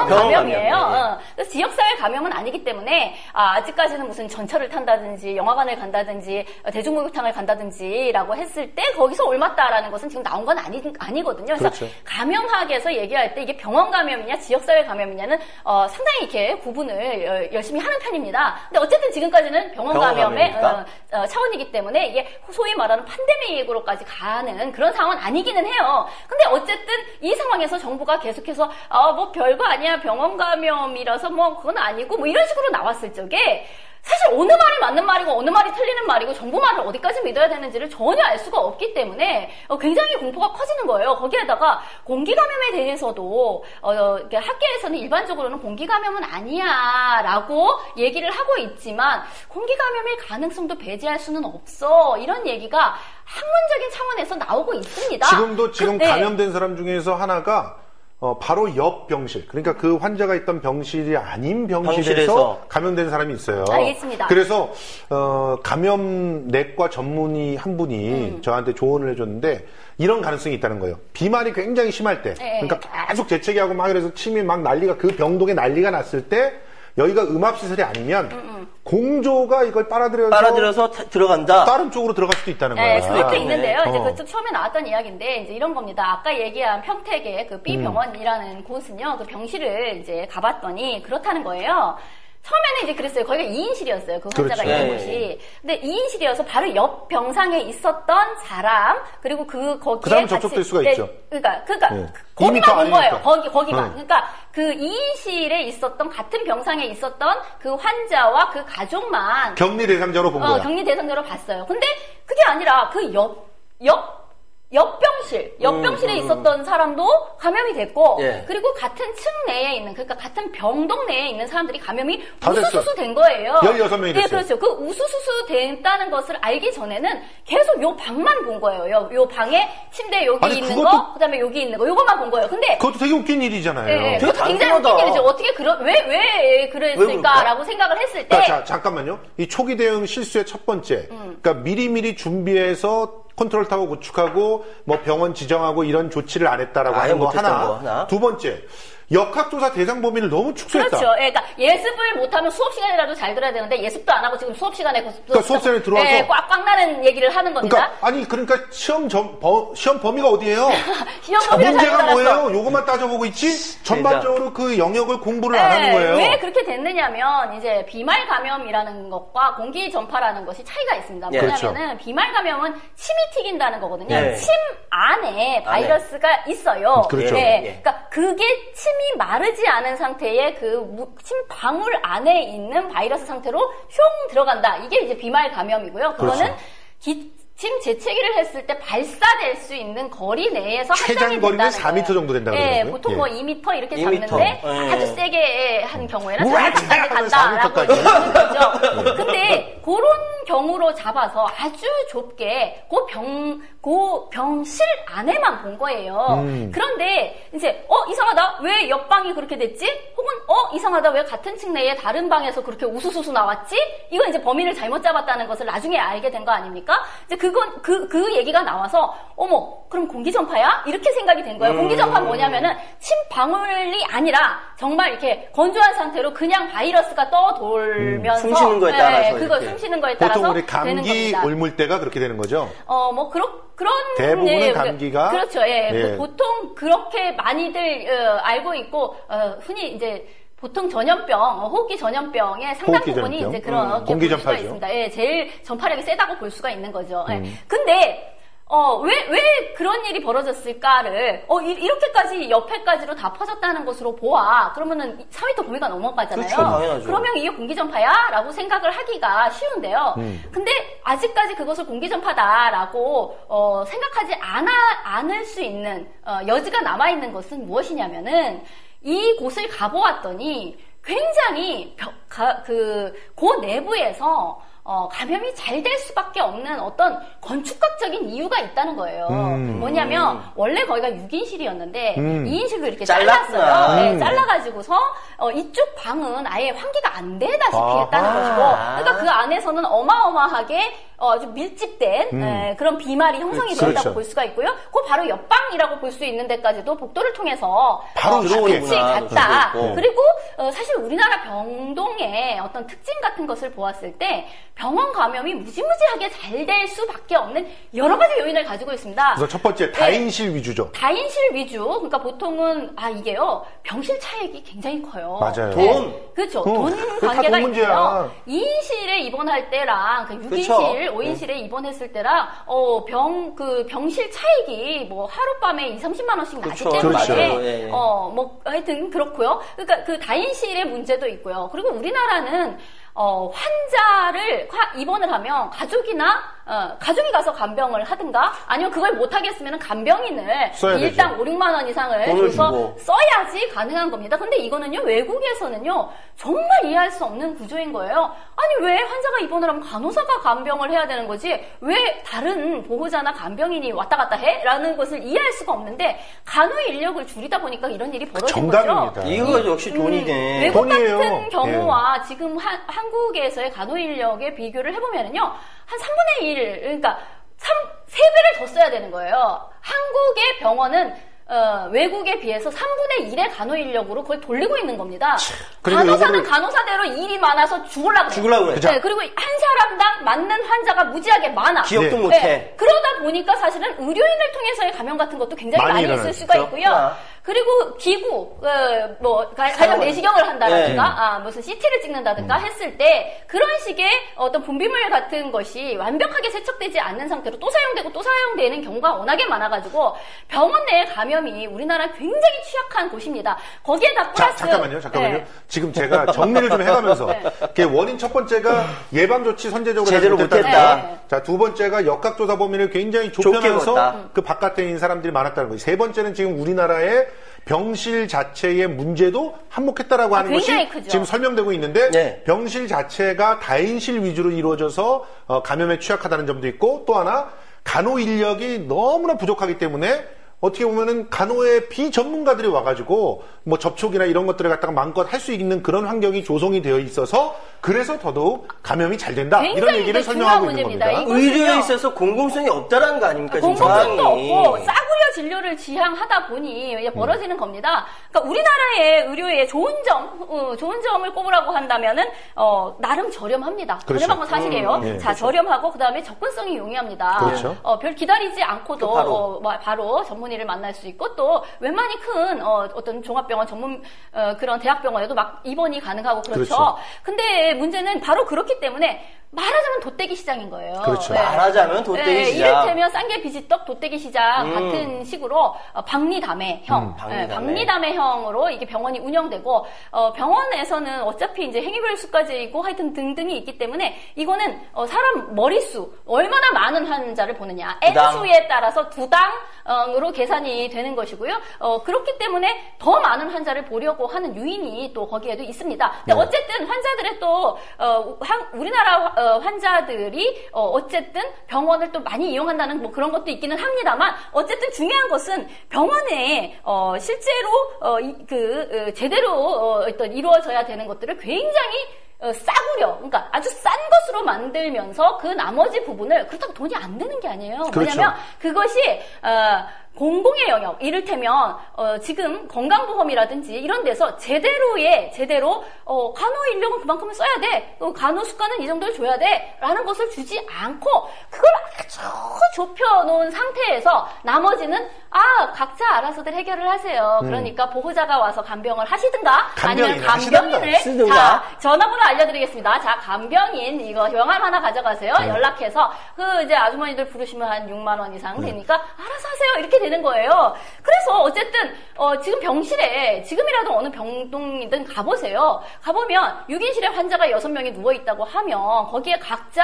감염이에요. 그래서 지역사회 감염은 아니기 때문에 아직까지는 무슨 전철을 탄다든지 영화관을 간다든지 대중목욕탕을 간다든지라고 했을 때 거기서 옮았다라는 것은 지금 나온 건 아니거든요. 그래서 그렇죠. 감염학에서 얘기할 때 이게 병원 감염이냐 지역사회 감염이냐는 상당히 이렇게 구분을 열심히 하는 편입니다. 근데 어쨌든 지금까지는 병원 감염의 차원이기 때문에 이게 소위 말하는 팬데믹으로까지 가는 그런 상황은 아니기는 해요. 근데 어쨌든 이 상황에서 정부가 계속해서 뭐 별거 아니야 병원 감염이라서 뭐 그건 아니고 뭐 이런 식으로 나왔을 적에 사실 어느 말이 맞는 말이고 어느 말이 틀리는 말이고 정부 말을 어디까지 믿어야 되는지를 전혀 알 수가 없기 때문에 굉장히 공포가 커지는 거예요. 거기에다가 공기 감염에 대해서도 학계에서는 일반적으로는 공기 감염은 아니야라고 얘기를 하고 있지만 공기 감염일 가능성도 배제할 수는 없어. 이런 얘기가 학문적인 차원에서 나오고 있습니다. 지금 감염된 사람 중에서 하나가 바로 옆 병실, 그러니까 그 환자가 있던 병실이 아닌 병실에서 감염된 사람이 있어요. 알겠습니다. 그래서 감염 내과 전문의 한 분이 저한테 조언을 해줬는데 이런 가능성이 있다는 거예요. 비만이 굉장히 심할 때, 그러니까 계속 재채기하고 막 그래서 침이 막 난리가 그 병동에 난리가 났을 때 여기가 음압시설이 아니면 공조가 이걸 빨아들여서 들어간다. 다른 쪽으로 들어갈 수도 있다는 거예요. 그것도 있는데요. 이제 그쪽 처음에 나왔던 이야기인데 이제 이런 겁니다. 아까 얘기한 평택의 그 B 병원이라는 곳은요, 그 병실을 이제 가봤더니 그렇다는 거예요. 처음에는 이제 그랬어요. 거기가 2인실이었어요. 그 환자가 그렇죠. 있는 곳이. 근데 2인실이어서 바로 옆 병상에 있었던 사람, 그리고 거기에 그 사람 접촉될 수가 있죠. 그러니까 네. 거기만 본 거예요. 아니니까. 거기만. 그러니까 그 2인실에 있었던 같은 병상에 있었던 그 환자와 그 가족만 격리 대상자로 본 거야. 격리 대상자로 봤어요. 근데 그게 아니라 그 옆 옆병실에 있었던 사람도 감염이 됐고, 예. 그리고 같은 층 내에 있는, 그러니까 같은 병동 내에 있는 사람들이 감염이 다 우수수수 된 거예요. 16명이 됐어요. 예, 그렇죠. 그 우수수수 됐다는 것을 알기 전에는 계속 요 방만 본 거예요. 요 방에 침대 여기 아니, 있는 그것도- 거, 그 다음에 여기 있는 거, 요것만 본 거예요. 근데, 그것도 되게 웃긴 일이잖아요. 예, 되게 그것도 굉장히 단순하다. 웃긴 일이죠. 어떻게 왜 그랬을까라고 생각을 했을 때, 그러니까 자, 잠깐만요. 이 초기 대응 실수의 첫 번째. 그러니까 미리미리 준비해서 컨트롤 타워 구축하고 뭐 병원 지정하고 이런 조치를 안 했다라고 아예 하는 거 못했던 하나. 거 하나. 두 번째. 역학조사 대상 범위를 너무 축소했다. 그렇죠. 예, 그러니까 예습을 못하면 수업 시간이라도 잘 들어야 되는데 예습도 안 하고 지금 수업 시간에 그러니까 수업 시간에 들어와서 예, 꽉꽉 나는 얘기를 하는 겁니다. 그러니까 시험 범위가 어디예요? 시험 범위가 문제가 잘못 뭐예요? 알았어. 요것만 따져보고 있지? 전반적으로 그 영역을 공부를 안 하는 거예요. 왜 그렇게 됐느냐면 이제 비말 감염이라는 것과 공기 전파라는 것이 차이가 있습니다. 예. 뭐냐면은 비말 감염은 침이 튀긴다는 거거든요. 예. 침 안에 바이러스가 있어요. 그렇죠. 예. 예. 그러니까 그게 침이 마르지 않은 상태에 그 침 방울 안에 있는 바이러스 상태로 흉 들어간다. 이게 이제 비말 감염이고요. 그거는 그렇죠. 기침 재채기를 했을 때 발사될 수 있는 거리 내에서 최장 확장이 거리는 된다는 4m 정도 된다고 예, 그러더라고요. 보통 예. 뭐 2m 이렇게 2m. 잡는데 예. 아주 세게 한 경우에는 우와, 4m까지 간다라고 4m 까지. 하는 거죠. 근데 그런 경우로 잡아서 아주 좁게 그 병실 안에만 본 거예요. 그런데 이제 이상하다. 왜 옆방이 그렇게 됐지? 혹은 이상하다. 왜 같은 층 내에 다른 방에서 그렇게 우수수수 나왔지? 이건 이제 범인을 잘못 잡았다는 것을 나중에 알게 된 거 아닙니까? 이제 그건 그 얘기가 나와서 그럼 공기 전파야? 이렇게 생각이 된 거예요. 공기 전파는 뭐냐면은 침 방울이 아니라 정말 이렇게 건조한 상태로 그냥 바이러스가 떠돌면서 숨 쉬는 거에 따라서 그거 이렇게. 숨 쉬는 거에 따라서 보통 우리 되는 감기 겁니다. 옮을 때가 그렇게 되는 거죠? 그런 대부분은 감기가 그렇죠. 예. 예. 보통 그렇게 많이들 알고 있고 흔히 이제 보통 전염병, 호흡기 전염병의 상당 호흡기 부분이 전염병. 이제 그렇게 공기 볼 수가 전파죠. 있습니다. 예, 제일 전파력이 세다고 볼 수가 있는 거죠. 예. 근데 왜 그런 일이 벌어졌을까를, 이렇게까지 옆에까지로 다 퍼졌다는 것으로 보아. 그러면은 4m 범위가 넘어가잖아요. 그렇죠, 당연하죠. 그러면 이게 공기전파야? 라고 생각을 하기가 쉬운데요. 근데 아직까지 그것을 공기전파다라고, 생각하지 않을 수 있는, 여지가 남아있는 것은 무엇이냐면은, 이 곳을 가보았더니 굉장히 그 내부에서 감염이 잘 될 수밖에 없는 어떤 건축학적인 이유가 있다는 거예요. 뭐냐면 원래 거기가 6인실이었는데 2인실도 이렇게 잘랐구나. 잘랐어요. 네, 잘라가지고서 이쪽 방은 아예 환기가 안 되다시피 했다는 것이고, 그러니까 그 안에서는 어마어마하게 아주 밀집된 그런 비말이 형성이 그렇죠. 된다고 볼 수가 있고요. 그 바로 옆방이라고 볼 수 있는 데까지도 복도를 통해서 바로 같이 들어오는구나. 갔다. 그럴 수 있고. 그리고 사실 우리나라 병동의 어떤 특징 같은 것을 보았을 때 병원 감염이 무지무지하게 잘 될 수밖에 없는 여러 가지 요인을 가지고 있습니다. 그래서 첫 번째 다인실 위주죠. 다인실 위주. 그러니까 보통은 이게요. 병실 차액이 굉장히 커요. 맞아요. 돈. 그렇죠. 돈. 돈 그게 다 관계가 돈 문제야. 있고요. 2인실에 입원할 때랑 6인실, 그쵸. 5인실에 입원했을 때랑 병실 차익이 뭐 하룻밤에 2-30만 원씩 나기 그쵸. 때문에 그렇죠. 예. 하여튼 그렇고요. 그러니까 그 다인실의 문제도 있고요. 그리고 우리나라는 환자를 입원을 하면 가족이 가서 간병을 하든가 아니면 그걸 못하겠으면 간병인을 써야 일당 되죠. 5-6만 원 이상을 돈을 줘서 주고. 써야지 가능한 겁니다. 근데 이거는요, 외국에서는요, 정말 이해할 수 없는 구조인 거예요. 아니, 왜 환자가 입원을 하면 간호사가 간병을 해야 되는 거지? 왜 다른 보호자나 간병인이 왔다 갔다 해? 라는 것을 이해할 수가 없는데, 간호 인력을 줄이다 보니까 이런 일이 벌어진 거죠. 정답입니다. 이거 역시 돈이네. 외국 돈이에요. 같은 경우와 지금 한국에서의 간호 인력의 비교를 해보면은요, 한 3분의 1, 그러니까 3배를 더 써야 되는 거예요. 한국의 병원은 외국에 비해서 3분의 1의 간호 인력으로 그걸 돌리고 있는 겁니다. 간호사는 간호사대로 일이 많아서 죽으려고 그래요. 그래. 네, 그리고 한 사람당 맞는 환자가 무지하게 많아. 기억도 네. 못해. 네, 그러다 보니까 사실은 의료인을 통해서의 감염 같은 것도 굉장히 많이 있을 수가 있고요. 그리고 기구, 가령 내시경을 한다든가, 무슨 CT를 찍는다든가 했을 때 그런 식의 어떤 분비물 같은 것이 완벽하게 세척되지 않는 상태로 또 사용되고 또 사용되는 경우가 워낙에 많아가지고 병원 내 감염이 우리나라 굉장히 취약한 곳입니다. 거기에다 플러스. 잠깐만요. 지금 제가 정리를 좀 해가면서 원인 첫 번째가 예방 조치 선제적으로 제대로 못했다. 자, 두 번째가 역학조사 범위를 굉장히 좁혀서 그 바깥에 있는 사람들이 많았다는 거예요. 세 번째는 지금 우리나라의 병실 자체의 문제도 한몫했다라고 하는 것이 크죠. 지금 설명되고 있는데 병실 자체가 다인실 위주로 이루어져서 감염에 취약하다는 점도 있고 또 하나 간호 인력이 너무나 부족하기 때문에 어떻게 보면은 간호의 비전문가들이 와가지고 뭐 접촉이나 이런 것들을 갖다가 마음껏 할 수 있는 그런 환경이 조성이 되어 있어서 그래서 더더욱 감염이 잘 된다 이런 얘기를 설명하고 있는 겁니다. 의료에 있어서 공공성이 없다라는 거 아닙니까? 공공성도 없고 싸구려 진료를 지향하다 보니 이제 벌어지는 겁니다. 그러니까 우리나라의 의료에 좋은 점을 꼽으라고 한다면은 나름 저렴합니다. 그렇죠. 저렴한 건 사실이에요. 자, 저렴하고 그다음에 접근성이 용이합니다. 그렇죠. 별 기다리지 않고도 바로 전문의를 만날 수 있고 또 웬만히 큰 어떤 종합병원 전문 그런 대학병원에도 막 입원이 가능하고 그렇죠. 근데 문제는 바로 그렇기 때문에 말하자면 돗대기 시장인 거예요. 그렇죠. 말하자면 돗대기 시장. 이를테면 쌍계 비지떡 돗대기 시장 같은 식으로 박리담회형, 박리담회형으로 이게 병원이 운영되고 병원에서는 어차피 이제 행위별 수까지 있고 하여튼 등등이 있기 때문에 이거는 사람 머릿수 얼마나 많은 환자를 보느냐 N수에 따라서 2당으로 계산이 되는 것이고요. 그렇기 때문에 더 많은 환자를 보려고 하는 유인이 또 거기에도 있습니다. 근데 어쨌든 환자들의 또 우리나라 환자들이 어쨌든 병원을 또 많이 이용한다는 뭐 그런 것도 있기는 합니다만 어쨌든 중요한 것은 병원에 실제로 제대로 어떤 이루어져야 되는 것들을 굉장히 싸구려, 그러니까 아주 싼 것으로 만들면서 그 나머지 부분을 그렇다고 돈이 안 드는 게 아니에요. 그렇죠. 왜냐하면 그것이 공공의 영역, 이를테면 지금 건강보험이라든지 이런 데서 제대로 간호 인력은 그만큼은 써야 돼, 간호 수가는 이 정도를 줘야 돼 라는 것을 주지 않고 그걸 아주 좁혀놓은 상태에서 나머지는 각자 알아서들 해결을 하세요. 그러니까 보호자가 와서 간병을 하시든가 아니면 간병인을 자, 전화번호 알려드리겠습니다. 자, 간병인 이거 명함 하나 가져가세요. 연락해서 이제 아주머니들 부르시면 한 6만 원 이상 되니까 알아서 하세요. 이렇게 되는 거예요. 그래서 어쨌든 지금 병실에 지금이라도 어느 병동이든 가보세요. 가보면 6인실에 환자가 6명이 누워있다고 하면 거기에 각자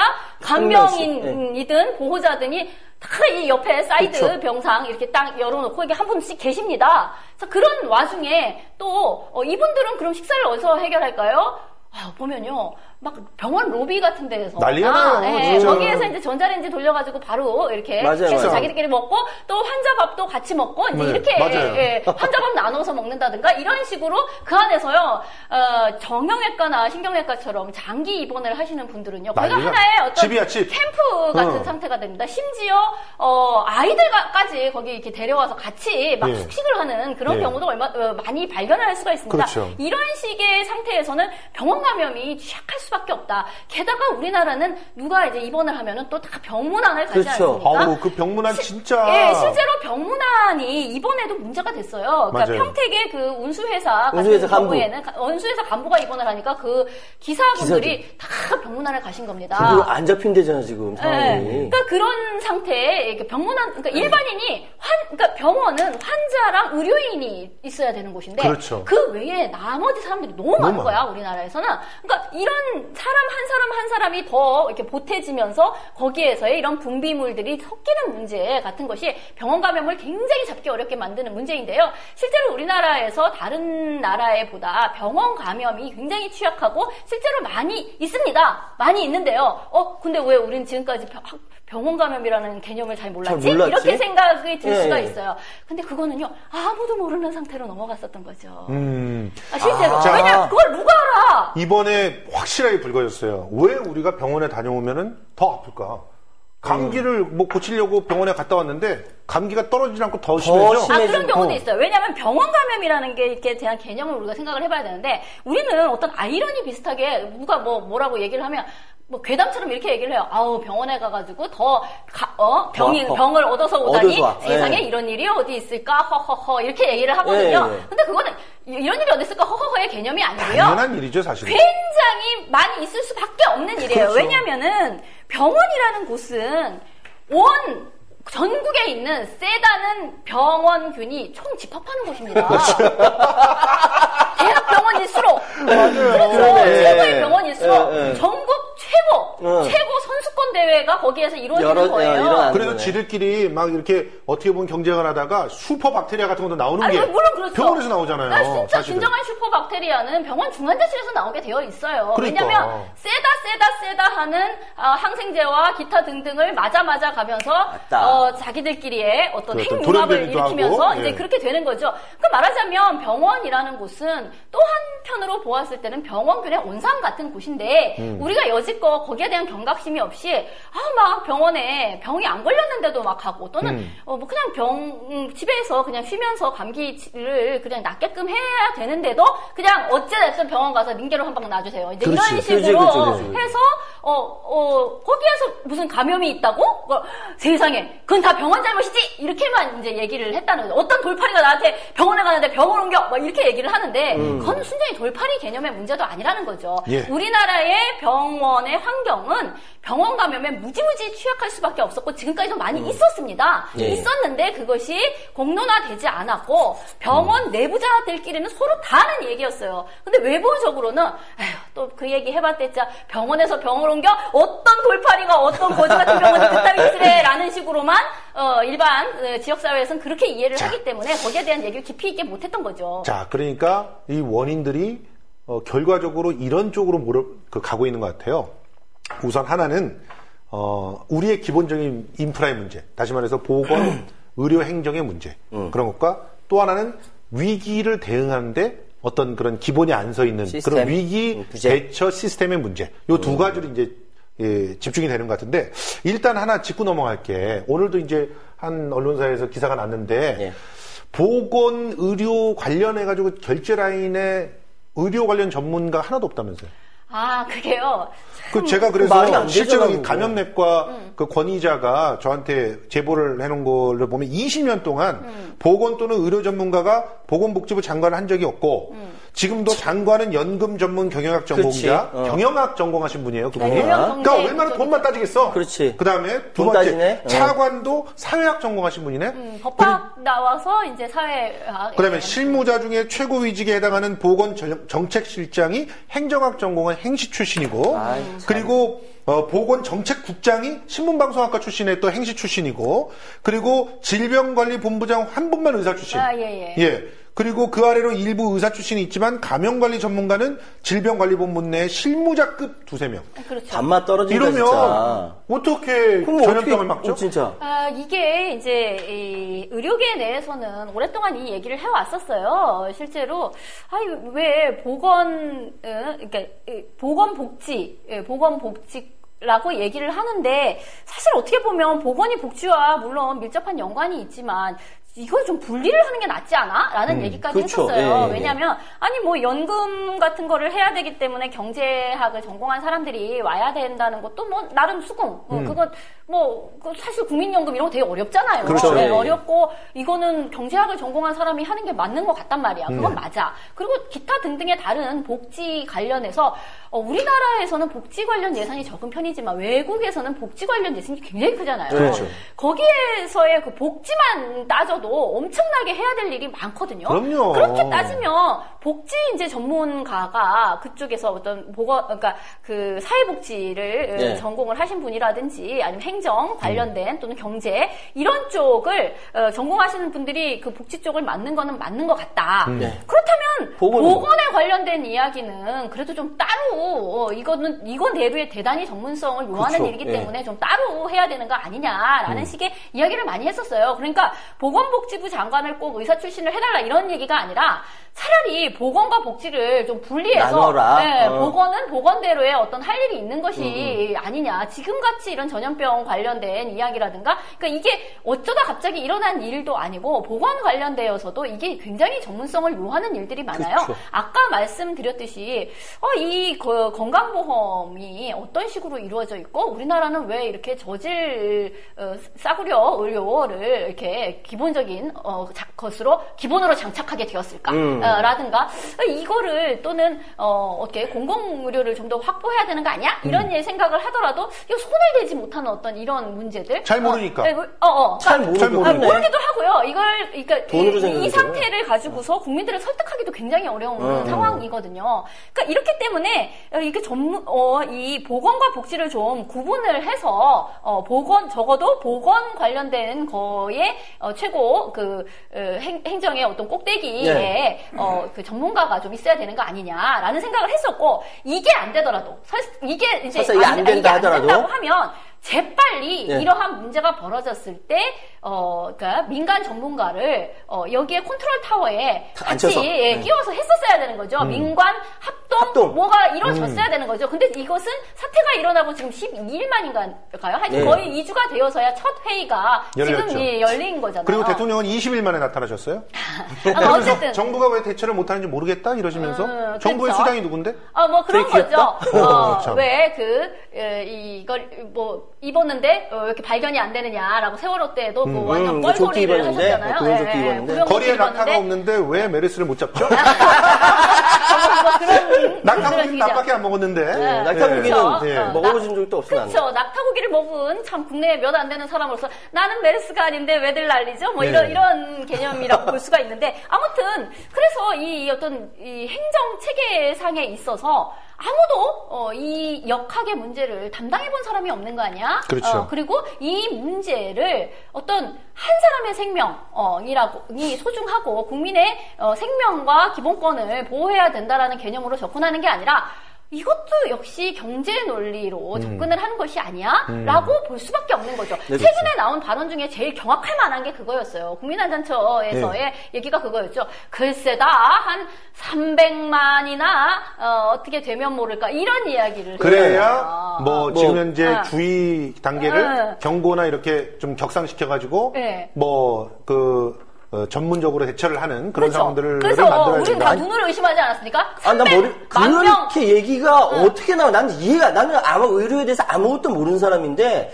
간병인이든 보호자든이 다 이 옆에 사이드 그렇죠. 병상 이렇게 딱 열어놓고 이게 한 분씩 계십니다. 자, 그런 와중에 또 이분들은 그럼 식사를 어디서 해결할까요? 보면요, 막 병원 로비 같은 데에서 난리가 나요. 거기에서 이제 전자레인지 돌려가지고 바로 이렇게 해서 자기들끼리 먹고 또 환자 밥도 같이 먹고 이제 이렇게 환자 밥 나눠서 먹는다든가 이런 식으로 그 안에서요 정형외과나 신경외과처럼 장기 입원을 하시는 분들은요 거기가 하나의 어떤 캠프 같은 상태가 됩니다. 심지어 아이들까지 거기 이렇게 데려와서 같이 막 숙식을 하는 그런 경우도 많이 발견할 수가 있습니다. 그렇죠. 이런 식의 상태에서는 병원 감염이 취약할 수밖에 없다. 게다가 우리나라는 누가 이제 입원을 하면은 또 다 병문안을 가지 않습니까? 그 병문안 진짜. 실제로 병문안이 이번에도 문제가 됐어요. 그러니까 맞아요. 평택의 그 운수회사 같은 경우에는 운수회사 간부가 입원을 하니까 그 기사분들이 다 병문안을 가신 겁니다. 그거 안 잡힌대잖아 지금 상황이. 그러니까 그런 상태에 병문안, 그러니까 일반인이 그러니까 병원은 환자랑 의료인이 있어야 되는 곳인데 그렇죠. 그 외에 나머지 사람들이 너무 많은 거야 우리나라에서는. 그러니까 이런 사람 한 사람이 더 이렇게 보태지면서 거기에서의 이런 분비물들이 섞이는 문제 같은 것이 병원 감염을 굉장히 잡기 어렵게 만드는 문제인데요. 실제로 우리나라에서 다른 나라에 보다 병원 감염이 굉장히 취약하고 실제로 많이 있습니다. 많이 있는데요. 근데 왜 우린 지금까지 병원 감염이라는 개념을 잘 몰랐지? 이렇게 생각이 들 수가 있어요. 근데 그거는요, 아무도 모르는 상태로 넘어갔었던 거죠. 실제로. 왜냐면 그걸 누가 알아? 이번에 확실하게 불거졌어요. 왜 우리가 병원에 다녀오면은 더 아플까? 감기를 뭐 고치려고 병원에 갔다 왔는데 감기가 떨어지지 않고 더 심해져. 그런 경우도 있어요. 왜냐하면 병원 감염이라는 게 이렇게 대한 개념을 우리가 생각을 해봐야 되는데 우리는 어떤 아이러니 비슷하게 누가 뭐라고 얘기를 하면 뭐 괴담처럼 이렇게 얘기를 해요. 아우 병원에 가가지고 병을 얻어서 오다니 세상에 이런 일이 어디 있을까 허허허 이렇게 얘기를 하거든요. 근데 그거는 이런 일이 어디 있을까 허허허의 개념이 아니고요. 당연한 일이죠 사실은. 굉장히 많이 있을 수밖에 없는 일이에요. 그렇죠. 왜냐하면은 병원이라는 곳은 온 전국에 있는 세다는 병원균이 총 집합하는 곳입니다. 대학병원일수록 그렇죠. 최고의 병원일수록 전국 최고 선수권 대회가 거기에서 이루어지는 거예요. 그래서 지들끼리 막 이렇게 어떻게 보면 경쟁을 하다가 슈퍼 박테리아 같은 것도 나오는 게 물론 그렇죠. 병원에서 나오잖아요. 진짜 진정한 슈퍼 박테리아는 병원 중환자실에서 나오게 되어 있어요. 그러니까. 왜냐하면 세다 하는 항생제와 기타 등등을 맞아 가면서 자기들끼리의 어떤 핵융합을 일으키면서 이제 그렇게 되는 거죠. 그 말하자면 병원이라는 곳은 또 한편으로 보았을 때는 병원균의 온상 같은 곳인데 우리가 여지껏 거기에 대한 경각심이 없이 막 병원에 병이 안 걸렸는데도 막 가고 또는 뭐 그냥 집에서 그냥 쉬면서 감기를 그냥 낫게끔 해야 되는데도 그냥 어찌됐든 병원 가서 링겔로 한 방 놔주세요. 이제 이런 식으로 해서 거기에서 무슨 감염이 있다고? 세상에 그건 다 병원 잘못이지 이렇게만 이제 얘기를 했다는 거죠. 어떤 돌팔이가 나한테 병원에 가는데 병원 옮겨 막 이렇게 얘기를 하는데 그건 순전히 돌팔이 개념의 문제도 아니라는 거죠. 우리나라의 병원의 환경은 병원 감염에 무지무지 취약할 수밖에 없었고 지금까지도 많이 있었습니다. 있었는데 그것이 공론화되지 않았고 병원 내부자들끼리는 서로 다 하는 얘기였어요. 근데 외부적으로는 또 그 얘기 해봤댔자 병원에서 병을 옮겨 어떤 돌팔이가 어떤 거지 같은 병원이 그따위 있으래 라는 식으로만 일반 지역사회에서는 그렇게 이해를 하기 때문에 거기에 대한 얘기를 깊이 있게 못했던 거죠. 자, 그러니까 이 원인들이 결과적으로 이런 쪽으로 가고 있는 것 같아요. 우선 하나는 우리의 기본적인 인프라의 문제, 다시 말해서 보건, 의료 행정의 문제 그런 것과 또 하나는 위기를 대응하는데 어떤 그런 기본이 안 서 있는 시스템, 그런 위기 대처 시스템의 문제, 요 두 가지로 이제 집중이 되는 것 같은데 일단 하나 짚고 넘어갈게. 오늘도 이제 한 언론사에서 기사가 났는데 보건 의료 관련해 가지고 결제 라인에 의료 관련 전문가 하나도 없다면서요? 그게요. 제가 그래서 실제로 감염내과 그 권위자가 저한테 제보를 해놓은 거를 보면 20년 동안 보건 또는 의료 전문가가 보건복지부 장관을 한 적이 없고 지금도 장관은 연금 전문 경영학 전공자, 경영학 전공하신 분이에요. 그분이. 그러니까 얼마나 돈만 따지겠어. 그렇지. 그다음에 두 번째 차관도 사회학 전공하신 분이네. 법학 나와서 이제 사회학. 그다음에 실무자 중에 최고위직에 해당하는 보건 정책실장이 행정학 전공한 행시 출신이고 그리고 보건정책국장이 신문방송학과 출신의 또 행시 출신이고 그리고 질병관리본부장 한 분만 의사 출신. 그리고 그 아래로 일부 의사 출신이 있지만 감염관리 전문가는 질병관리본부 내 실무자급 2-3명. 그렇죠. 반만 떨어진다 이러면 진짜. 어떻게 전염병을 막죠? 진짜. 이게 이제 이 의료계 내에서는 오랫동안 이 얘기를 해왔었어요. 실제로 왜 그러니까 보건복지라고 얘기를 하는데 사실 어떻게 보면 보건이 복지와 물론 밀접한 연관이 있지만 이걸 좀 분리를 하는 게 낫지 않아? 라는 얘기까지 했었어요. 왜냐하면 뭐 연금 같은 거를 해야 되기 때문에 경제학을 전공한 사람들이 와야 된다는 것도 뭐 나름 수긍. 그건 사실 국민연금 이런 거 되게 어렵잖아요. 그렇죠. 어렵고 이거는 경제학을 전공한 사람이 하는 게 맞는 것 같단 말이야. 그건 맞아. 그리고 기타 등등의 다른 복지 관련해서 우리나라에서는 복지 관련 예산이 적은 편이지만 외국에서는 복지 관련 예산이 굉장히 크잖아요. 그렇죠. 거기에서의 그 복지만 따져도 엄청나게 해야 될 일이 많거든요. 그럼요. 그렇게 따지면 복지 이제 전문가가 그쪽에서 어떤 그러니까 그 사회복지를 전공을 하신 분이라든지 아니면 행정 관련된 또는 경제 이런 쪽을 전공하시는 분들이 그 복지 쪽을 맡는 거는 맞는 것 같다. 그렇다면 보건에 관련된 이야기는 그래도 좀 따로 이건 대루의 대단히 전문성을 요하는 일이기 때문에 좀 따로 해야 되는 거 아니냐라는 식의 이야기를 많이 했었어요. 그러니까 보건복지 보건복지부 장관을 꼭 의사 출신을 해달라 이런 얘기가 아니라 차라리 보건과 복지를 좀 분리해서 나눠라. 네, 보건은 보건대로의 어떤 할 일이 있는 것이 아니냐. 지금같이 이런 전염병 관련된 이야기라든가 그러니까 이게 어쩌다 갑자기 일어난 일도 아니고 보건 관련되어서도 이게 굉장히 전문성을 요하는 일들이 많아요. 그렇죠. 아까 말씀드렸듯이 이 건강보험이 어떤 식으로 이루어져 있고 우리나라는 왜 이렇게 싸구려 의료를 이렇게 기본적인 것으로 기본으로 장착하게 되었을까? 라든가 이거를 또는 어떻게 공공의료를 좀 더 확보해야 되는 거 아니야? 이런 생각을 하더라도 이거 손을 대지 못하는 어떤 이런 문제들 잘 모르니까 잘 모르기도 하고요. 그러니까 돈으로 이 상태를 가지고서 국민들을 설득하기도 굉장히 어려운 상황이거든요. 그러니까 이렇게 때문에 이게 이 보건과 복지를 좀 구분을 해서 적어도 보건 관련된 거에 최고 행정의 어떤 꼭대기에 그 전문가가 좀 있어야 되는 거 아니냐라는 생각을 했었고 이게 안 되더라도 이게 이제 안 된다고 하면 재빨리 이러한 문제가 벌어졌을 때, 그러니까 민간 전문가를 여기에 컨트롤 타워에 같이 끼워서 했었어야 되는 거죠. 민관 합동 뭐가 이루어졌어야 되는 거죠. 근데 이것은 사태가 일어나고 지금 12일 만인가요? 하여튼 거의 2주가 되어서야 첫 회의가 열렸죠. 지금 열린 거잖아요. 그리고 대통령은 20일 만에 나타나셨어요? 어쨌든 정부가 왜 대처를 못하는지 모르겠다 이러시면서 정부의 그렇죠. 수장이 누군데? 뭐 그런 거죠. 왜 이걸 입었는데 왜 이렇게 발견이 안 되느냐라고 세월호 때도 완전 뻘소리를 하셨잖아요. 거리에 낙타가 없는데 왜 메르스를 못 잡죠? 낙타고기는 나밖에 안 먹었는데. 낙타고기는 먹어보신 적도 없어요. 그렇죠. 낙타고기를 먹은 참 국내에 몇 안 되는 사람으로서 나는 메르스가 아닌데 왜들 난리죠? 뭐 이런 개념이라고 볼 수가 있는데 아무튼 그래서 이 어떤 이 행정 체계상에 있어서 아무도 이 역학의 문제를 담당해본 사람이 없는 거 아니야? 그렇죠. 그리고 이 문제를 어떤 한 사람의 생명이 소중하고 국민의 생명과 기본권을 보호해야 된다라는 개념으로 접근하는 게 아니라 이것도 역시 경제 논리로 접근을 하는 것이 아니야? 라고 볼 수밖에 없는 거죠. 네, 최근에 나온 발언 중에 제일 경악할 만한 게 그거였어요. 국민안전처에서의 얘기가 그거였죠. 글쎄다, 한 300만이나 어떻게 되면 모를까 이런 이야기를 그래야 지금 현재 주의 단계를 경고나 이렇게 좀 격상시켜가지고 전문적으로 대처를 하는 그런 상황들을 만들어야 된다. 우리는 다 눈으로 의심하지 않았습니까? 그렇게 얘기가 어떻게 나와? 나는 아마 의료에 대해서 아무것도 모르는 사람인데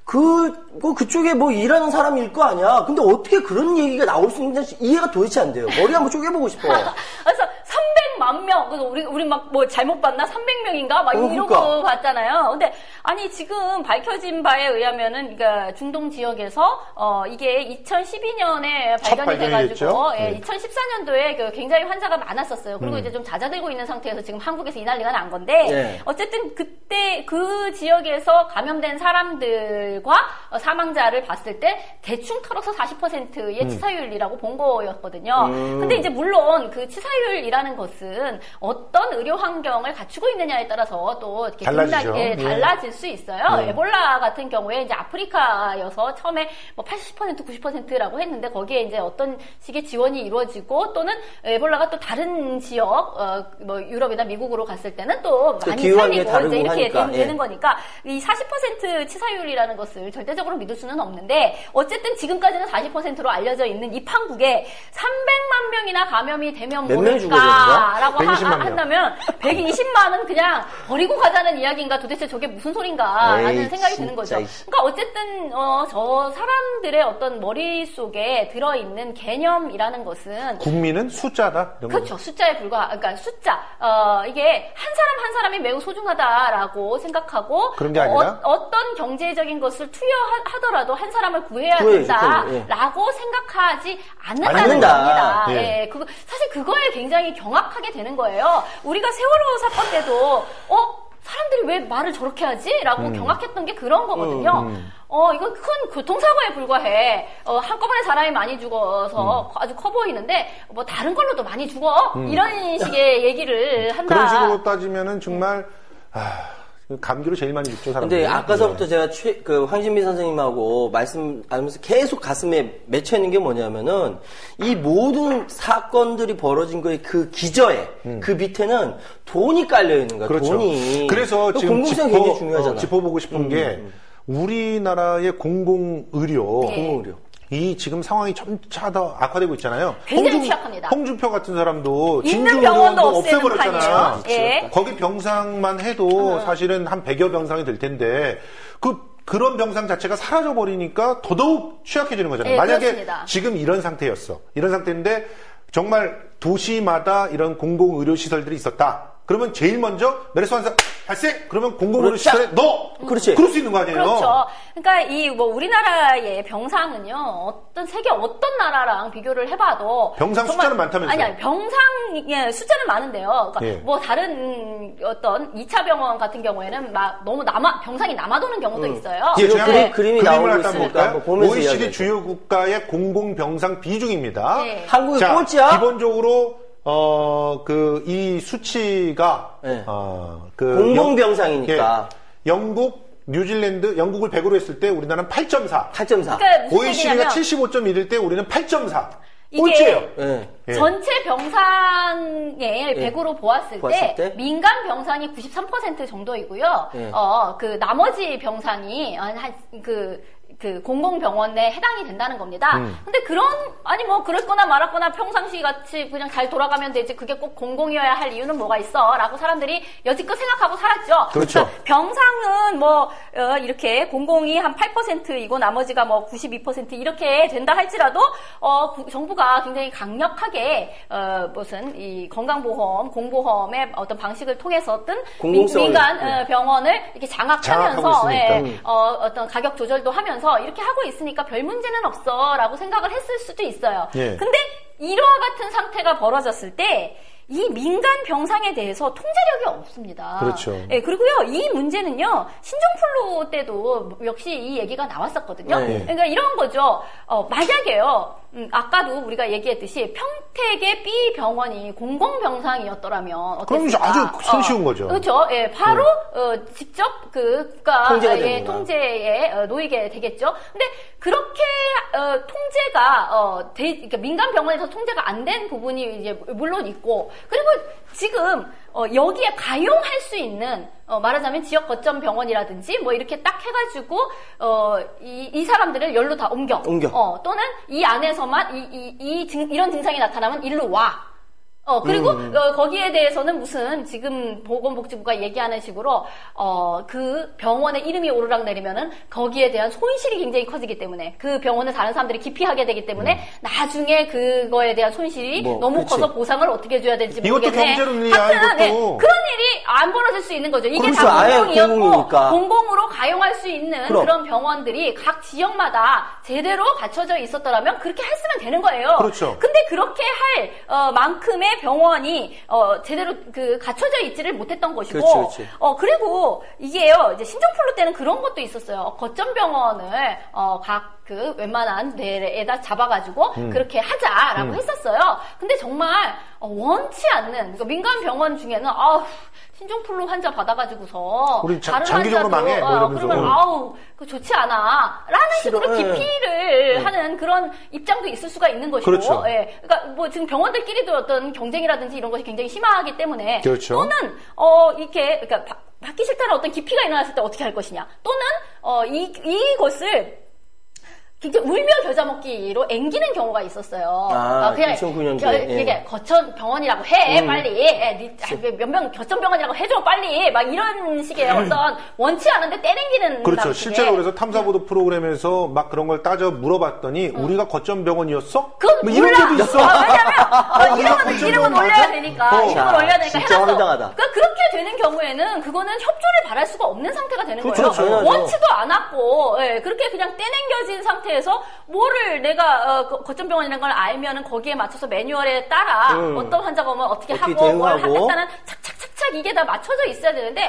그쪽에 일하는 사람일 거 아니야. 근데 어떻게 그런 얘기가 나올 수 있는지 이해가 도대체 안 돼요. 머리 한번 쪼개보고 싶어. 그래서 300만 명, 그래서 우리 잘못 봤나? 300명인가? 이러고 봤잖아요. 근데, 지금 밝혀진 바에 의하면은, 그러니까 중동 지역에서, 이게 2012년에 발견이 돼가지고, 2014년도에 굉장히 환자가 많았었어요. 그리고 이제 좀 잦아들고 있는 상태에서 지금 한국에서 이 난리가 난 건데, 어쨌든 그때 그 지역에서 감염된 사람들과 사망자를 봤을 때, 대충 털어서 40%의 치사율이라고 본 거였거든요. 근데 이제 물론 그 치사율이라는 것은 어떤 의료 환경을 갖추고 있느냐에 따라서 또 이렇게 달라질 수 있어요. 에볼라 같은 경우에 이제 아프리카여서 처음에 80% 90%라고 했는데 거기에 이제 어떤 식의 지원이 이루어지고 또는 에볼라가 또 다른 지역 유럽이나 미국으로 갔을 때는 또 많이 살리고 이제 이렇게 되는 거니까 이 40% 치사율이라는 것을 절대적으로 믿을 수는 없는데 어쨌든 지금까지는 40%로 알려져 있는 이 판국에 300만 명이나 감염이 되면 모를까라고 한다면 120만은 그냥 버리고 가자는 이야기인가 도대체 저게 무슨 소린가 하는 생각이 드는 거죠. 그러니까 어쨌든 저 사람들의 어떤 머릿속에 들어있는 개념이라는 것은 국민은 숫자다. 그렇죠. 숫자에 그러니까 숫자. 이게 한 사람 한 사람이 매우 소중하다라고 생각하고 그런 게 아니라 어떤 경제적인 것을 투여하더라도 한 사람을 구해야 된다라고 생각하지 않는다는 겁니다. 사실 그거에 굉장히 경악하게 되는 거예요. 우리가 세월호 사건 때도 사람들이 왜 말을 저렇게 하지? 라고 경악했던 게 그런 거거든요. 이건 큰 교통사고에 불과해. 한꺼번에 사람이 많이 죽어서 아주 커 보이는데, 다른 걸로도 많이 죽어. 이런 식의 얘기를 한다. 그런 식으로 따지면은 정말, 감기로 제일 많이 죽죠, 사람들. 근데 아까서부터 제가 황진미 선생님하고 말씀하면서 계속 가슴에 맺혀 있는 게 뭐냐면은 이 모든 사건들이 벌어진 거에 그 기저에 그 밑에는 돈이 깔려 있는 거야. 그렇죠. 돈이. 그래서 지금 공공성이 굉장히 중요하잖아. 짚어보고 싶은 게 우리나라의 공공의료. 이 지금 상황이 점차 더 악화되고 있잖아요. 굉장히 취약합니다. 홍준표 같은 사람도 있는 병원도 없애버렸잖아요. 예. 거기 병상만 해도 사실은 한 100여 병상이 될 텐데 그런 병상 자체가 사라져버리니까 더더욱 취약해지는 거잖아요. 예, 만약에 그렇습니다. 지금 이런 상태였어. 이런 상태인데 정말 도시마다 이런 공공의료시설들이 있었다. 그러면 제일 먼저 메르스 환자 발생! 그러면 공공의료시설에 넣어! 그렇지. 그럴 수 있는 거 아니에요? 그렇죠. 그러니까 우리나라의 병상은요, 세계 어떤 나라랑 비교를 해봐도. 병상 숫자는 많다면서요? 아니, 병상의 숫자는 많은데요. 그러니까 예. 다른 어떤 2차 병원 같은 경우에는 너무 병상이 남아도는 경우도 있어요. 예, 제가 그림이 나오고 있으니까 OECD 주요 국가의 공공병상 비중입니다. 네. 한국이 꼴찌야? 기본적으로 이 수치가, 네. 공공병상이니까. 영국, 뉴질랜드, 영국을 100으로 했을 때 우리나라는 8.4. 그러니까 OECD가 75.1일 때 우리는 8.4. 이게 꼴찌예요. 네. 전체 병상의 100으로 보았을 때 민간 병상이 93% 정도이고요. 나머지 병상이 공공병원에 해당이 된다는 겁니다. 근데 그랬거나 말았거나 평상시 같이 그냥 잘 돌아가면 되지, 그게 꼭 공공이어야 할 이유는 뭐가 있어? 라고 사람들이 여지껏 생각하고 살았죠. 그렇죠. 그러니까 병상은 이렇게 공공이 한 8%이고 나머지가 92% 이렇게 된다 할지라도, 정부가 굉장히 강력하게, 이 건강보험, 공보험의 어떤 방식을 통해서든 민간 병원을 이렇게 장악하면서, 어떤 가격 조절도 하면서 이렇게 하고 있으니까 별 문제는 없어라고 생각을 했을 수도 있어요. 예. 근데 이러와 같은 상태가 벌어졌을 때 이 민간 병상에 대해서 통제력이 없습니다. 그렇죠. 예, 그리고요, 이 문제는요, 신종플루 때도 역시 이 얘기가 나왔었거든요. 네. 그러니까 이런 거죠. 만약에요, 아까도 우리가 얘기했듯이 평택의 B 병원이 공공병상이었더라면 어땠을까? 그럼 아주 손쉬운 거죠. 그렇죠. 예, 바로 직접 국가 통제가 통제에 놓이게 되겠죠. 근데 그렇게 통제가 그러니까 민간 병원에서 통제가 안 된 부분이 이제 물론 있고, 그리고 지금 여기에 가용할 수 있는 말하자면 지역 거점 병원이라든지 이렇게 딱 해가지고 이 사람들을 열로 다 옮겨. 또는 이 안에서만 이런 증상이 나타나면 일로 와. 그리고 거기에 대해서는 무슨 지금 보건복지부가 얘기하는 식으로 그 병원의 이름이 오르락 내리면은 거기에 대한 손실이 굉장히 커지기 때문에, 그 병원을 다른 사람들이 기피하게 되기 때문에 나중에 그거에 대한 손실이 너무 커서 보상을 어떻게 줘야 될지 모르겠네. 이것도 경제론이야. 이것도. 그런 일이 안 벌어질 수 있는 거죠. 이게 그렇죠. 다 공공이었고 공공이니까. 공공으로 가용할 수 있는 그런 병원들이 각 지역마다 제대로 갖춰져 있었더라면 그렇게 했으면 되는 거예요. 그렇죠. 근데 그렇게 할 만큼의 병원이 제대로 갖춰져 있지를 못했던 것이고, 그렇지. 그리고 이게요, 이제 신종플루 때는 그런 것도 있었어요. 거점 병원을 각 웬만한 데에다 잡아가지고 그렇게 하자라고 했었어요. 근데 정말 원치 않는, 그러니까 민간 병원 중에는 신종플루 환자 받아가지고서 우리 다른 장기적으로 망해 이러면서 그러면 그거 좋지 않아 라는 식으로 기피를 하는 그런 입장도 있을 수가 있는 것이고, 그렇죠. 예. 그러니까 지금 병원들끼리도 어떤 경쟁이라든지 이런 것이 굉장히 심하기 때문에, 그렇죠. 또는 그러니까 받기 싫다는 어떤 기피가 일어났을 때 어떻게 할 것이냐, 또는 이것을 굉장히 울며 겨자 먹기로 앵기는 경우가 있었어요. 그냥 2009년도에 거점 병원이라고 해, 빨리. 몇명 거점 병원이라고 해줘, 빨리. 막 이런 식의 어떤 원치 않은데 떼앵기는. 그렇죠. 실제로 그래서 탐사보도 프로그램에서 막 그런 걸 따져 물어봤더니 우리가 거점 병원이었어? 이런 게도 있어. 왜냐면 이름은 올려야 되니까. 이름을 올려야 되니까 진짜 해놨어. 황당하다. 그러니까 그렇게 되는 경우에는 그거는 협조를 바랄 수가 없는 상태가 되는 거예요. 당연하죠. 원치도 않았고, 그렇게 그냥 떼냉겨진 상태에서 뭐를 내가 거점 병원이라는 걸 알면은 거기에 맞춰서 매뉴얼에 따라 어떤 환자가 오면 어떻게 하고 뭘 하겠다는 착착착착 이게 다 맞춰져 있어야 되는데,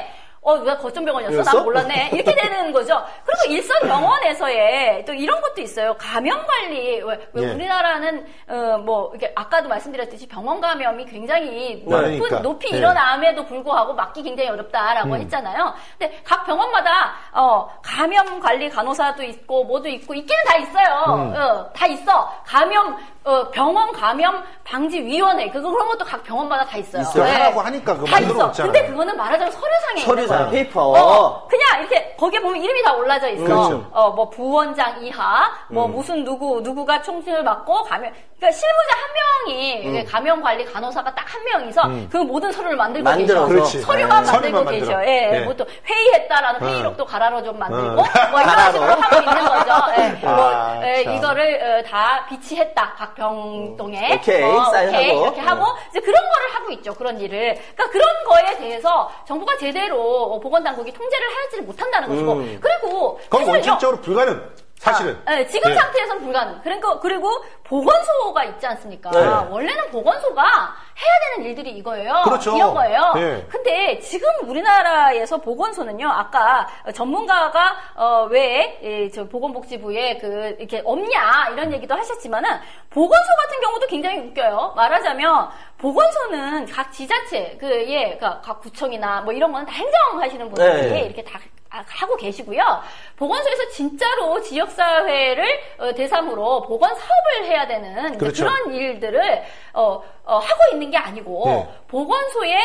누가 거점병원이었어? 난 몰랐네. 이렇게 되는 거죠. 그리고 일선 병원에서의 또 이런 것도 있어요. 감염 관리. 왜 우리나라는, 이렇게 아까도 말씀드렸듯이 병원 감염이 굉장히 높이 일어남에도 불구하고 막기 굉장히 어렵다라고 했잖아요. 근데 각 병원마다, 감염 관리 간호사도 있고, 뭐도 있고, 있기는 다 있어요. 다 있어. 병원 감염 방지 위원회 그런 것도 각 병원마다 다 있어요. 하라고 하니까 그거 다 있어. 만들어놨잖아요. 근데 그거는 말하자면 서류상 페이퍼. 그냥 이렇게 거기에 보면 이름이 다 올라져 있어. 그렇죠. 뭐 부원장 이하, 무슨 누구가 총칭을 맡고 그러니까 실무자 한 명이 감염 관리 간호사가 딱 한 명이서 그 모든 서류를 만들고 계셔. 서류만 만들고 계셔. 뭐 또 회의했다라는 회의록도 가라로 좀 만들고 뭐 이런 식으로 하고 있는 거죠. 이거를 다 비치했다. 각 병동에. 오케이, 이렇게 하고 이제 그런 거를 하고 있죠. 그런 일을. 그러니까 그런 거에 대해서 정부가 제대로 보건당국이 통제를 하지를 못한다는 것이고 그리고 그건 원칙적으로 불가능. 사실은. 지금 상태에서는 불가능. 그리고 보건소가 있지 않습니까? 원래는 보건소가 해야 되는 일들이 이거예요. 그렇죠. 이런 거예요. 근데 지금 우리나라에서 보건소는요, 아까 전문가가 왜 보건복지부에 이렇게 없냐 이런 얘기도 하셨지만은 보건소 같은 경우도 굉장히 웃겨요. 말하자면 보건소는 각 지자체 각 구청이나 뭐 이런 거는 다 행정하시는 분들이 이렇게 다 하고 계시고요. 보건소에서 진짜로 지역사회를 대상으로 보건 사업을 해야 되는 그렇죠. 그런 일들을 하고 있는 게 아니고 보건소에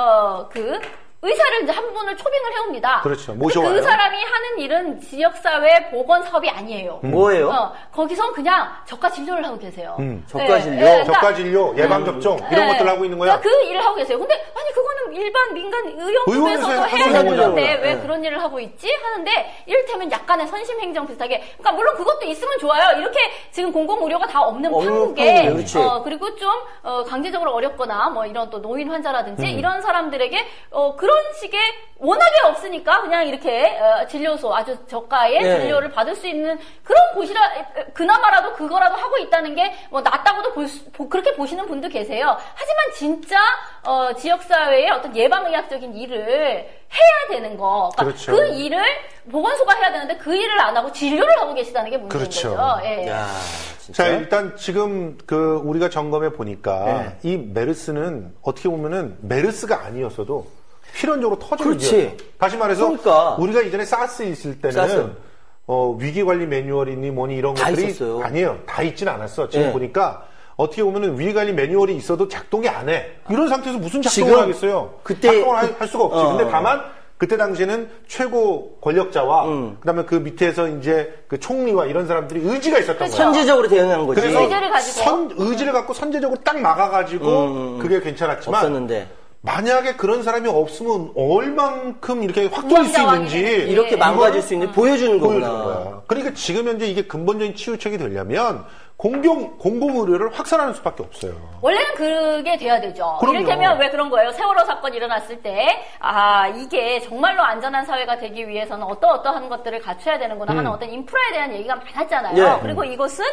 의사를 이제 한 분을 초빙을 해옵니다. 그렇죠. 모셔와요. 그 사람이 하는 일은 지역사회 보건 사업이 아니에요. 뭐예요? 거기선 그냥 저가 진료를 하고 계세요. 저가 진료? 그러니까, 저가 진료, 예방접종 이런 것들을 하고 있는 거야? 그 일을 하고 계세요. 근데 아니 그거는 일반 민간 의원급에서도 해야 되는 건데 왜 그런 일을 하고 있지? 하는데 이를테면 약간의 선심행정 비슷하게 그러니까 물론 그것도 있으면 좋아요. 이렇게 지금 공공의료가 다 없는 판국에 그리고 좀 강제적으로 어렵거나 뭐 이런 또 노인 환자라든지 이런 사람들에게 그런 식의 워낙에 없으니까 그냥 이렇게 진료소 아주 저가의 진료를 받을 수 있는 그런 곳이라 그나마라도 그거라도 하고 있다는 게 뭐 낫다고도 그렇게 보시는 분도 계세요. 하지만 진짜 지역사회의 어떤 예방의학적인 일을 해야 되는 거 그러니까 그렇죠. 그 일을 보건소가 해야 되는데 그 일을 안 하고 진료를 하고 계시다는 게 문제인 그렇죠. 거죠. 야, 자, 일단 지금 우리가 점검해 보니까 이 메르스는 어떻게 보면은 메르스가 아니었어도 필연적으로 터지는 일이었어요. 다시 말해서 우리가 이전에 사스 있을 때는 위기관리 매뉴얼이니 뭐니 이런 것들이 있었어요. 아니에요. 다 있진 않았어. 지금 보니까 어떻게 보면은 위기관리 매뉴얼이 있어도 작동이 안 해. 이런 상태에서 무슨 작동을 하겠어요? 작동을 할 수가 없지. 근데 다만 그때 당시에는 최고 권력자와 그다음에 그 밑에서 이제 그 총리와 이런 사람들이 의지가 있었던 거예요. 선제적으로 대응하는 거지. 그래서 의지를 가지고 의지를 갖고 선제적으로 딱 막아가지고 그게 괜찮았지만 없었는데. 만약에 그런 사람이 없으면 얼만큼 이렇게 확 돌릴 수 있는지 이렇게 망가질 수 있는지 보여주는 거구나. 그러니까 지금 현재 이게 근본적인 치유책이 되려면 공공의료를 확산하는 수밖에 없어요. 원래는 그게 돼야 되죠. 그럼요. 이를테면 왜 그런 거예요? 세월호 사건이 일어났을 때, 이게 정말로 안전한 사회가 되기 위해서는 어떠한 것들을 갖춰야 되는구나 하는 어떤 인프라에 대한 얘기가 많았잖아요. 그리고 이것은,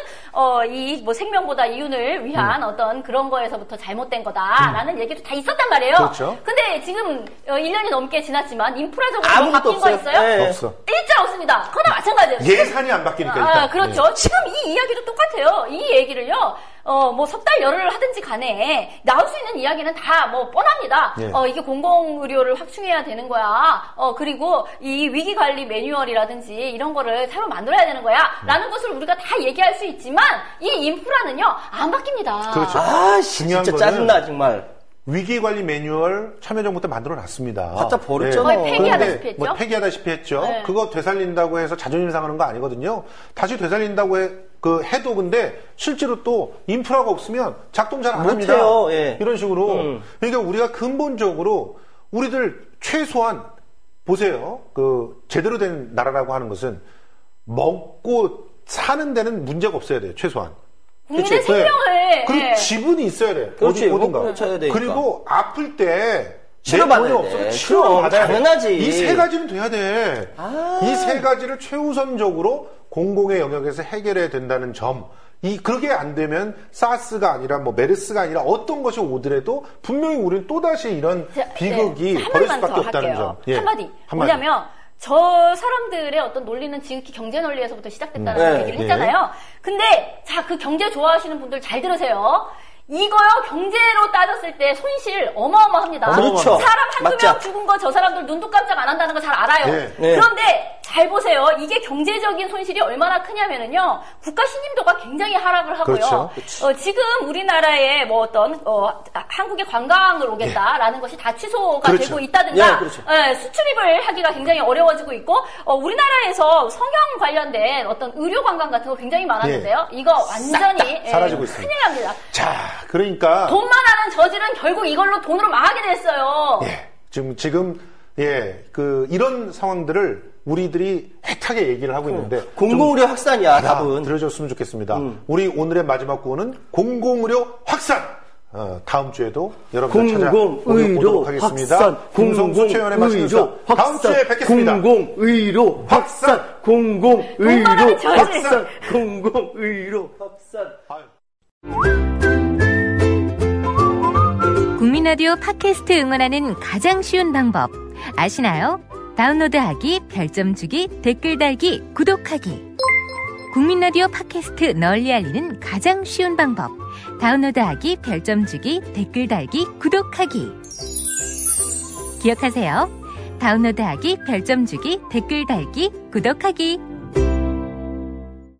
생명보다 이윤을 위한 어떤 그런 거에서부터 잘못된 거다라는 얘기도 다 있었단 말이에요. 그렇죠. 근데 지금 1년이 넘게 지났지만 인프라적으로 아무것도 바뀐 거 있어요? 없어. 일자 없습니다. 그거나 마찬가지예요. 예산이 안 바뀌니까 일단. 그렇죠. 지금 이 이야기도 똑같아요. 이 얘기를요, 석 달 열흘을 하든지 간에, 나올 수 있는 이야기는 다 뻔합니다. 이게 공공의료를 확충해야 되는 거야. 그리고 이 위기관리 매뉴얼이라든지 이런 거를 새로 만들어야 되는 거야. 라는 것을 우리가 다 얘기할 수 있지만, 이 인프라는요, 안 바뀝니다. 그렇죠. 진짜 짜증나, 정말. 위기관리 매뉴얼 참여정부 때 만들어 놨습니다. 갖다 버렸잖아요. 거의 폐기하다시피 했죠. 폐기하다시피 했죠. 그거 되살린다고 해서 자존심 상하는 거 아니거든요. 다시 되살린다고 해도 근데 실제로 또 인프라가 없으면 작동 잘 안 합니다. 이런 식으로. 그러니까 우리가 근본적으로 우리들 최소한 보세요. 제대로 된 나라라고 하는 것은 먹고 사는 데는 문제가 없어야 돼요. 최소한. 국민의 생명을. 그리고 지분이 있어야 돼. 그렇지. 어딘가. 그리고 아플 때 치료받아야 돼. 치료를 받아야 돼. 당연하지. 이 세 가지는 돼야 돼. 이 세 가지를 최우선적으로 공공의 영역에서 해결해야 된다는 점. 그게 안 되면 사스가 아니라 뭐 메르스가 아니라 어떤 것이 오더라도 분명히 우리는 또다시 이런 비극이 벌어질 수밖에 없다는 점. 예. 한마디. 뭐냐면 저 사람들의 어떤 논리는 지극히 경제 논리에서부터 시작됐다는 얘기를 했잖아요. 근데 자, 그 경제 좋아하시는 분들 잘 들으세요. 이거요, 경제로 따졌을 때 손실 어마어마합니다. 그렇죠. 사람 한두 명 죽은 거 저 사람들 눈도 깜짝 안 한다는 거 잘 알아요. 그런데 잘 보세요. 이게 경제적인 손실이 얼마나 크냐면은요, 국가 신임도가 굉장히 하락을 하고요. 그렇죠. 지금 우리나라의 뭐 어떤, 한국에 관광을 오겠다라는 것이 다 취소가 되고 있다든가, 수출입을 하기가 굉장히 어려워지고 있고, 우리나라에서 성형 관련된 어떤 의료 관광 같은 거 굉장히 많았는데요. 이거 완전히 사라지고 있습니다. 큰일 납니다. 자, 그러니까 돈만 하는 저질은 결국 이걸로 돈으로 망하게 됐어요. 지금 이런 상황들을 우리들이 애타게 얘기를 하고 있는데 공공의료 확산이야 답은. 들어줬으면 좋겠습니다. 우리 오늘의 마지막 구호는 공공의료 확산. 다음 주에도 여러분들 찾아오도록 하겠습니다. 확산, 김성수 최연의 말씀입니다. 다음 주에 뵙겠습니다. 공공의료 확산, 공공의료 확산, 공공의료 확산. 국민라디오 팟캐스트 응원하는 가장 쉬운 방법 아시나요? 다운로드하기, 별점 주기, 댓글 달기, 구독하기. 국민라디오 팟캐스트 널리 알리는 가장 쉬운 방법. 다운로드하기, 별점 주기, 댓글 달기, 구독하기. 기억하세요. 다운로드하기, 별점 주기, 댓글 달기, 구독하기.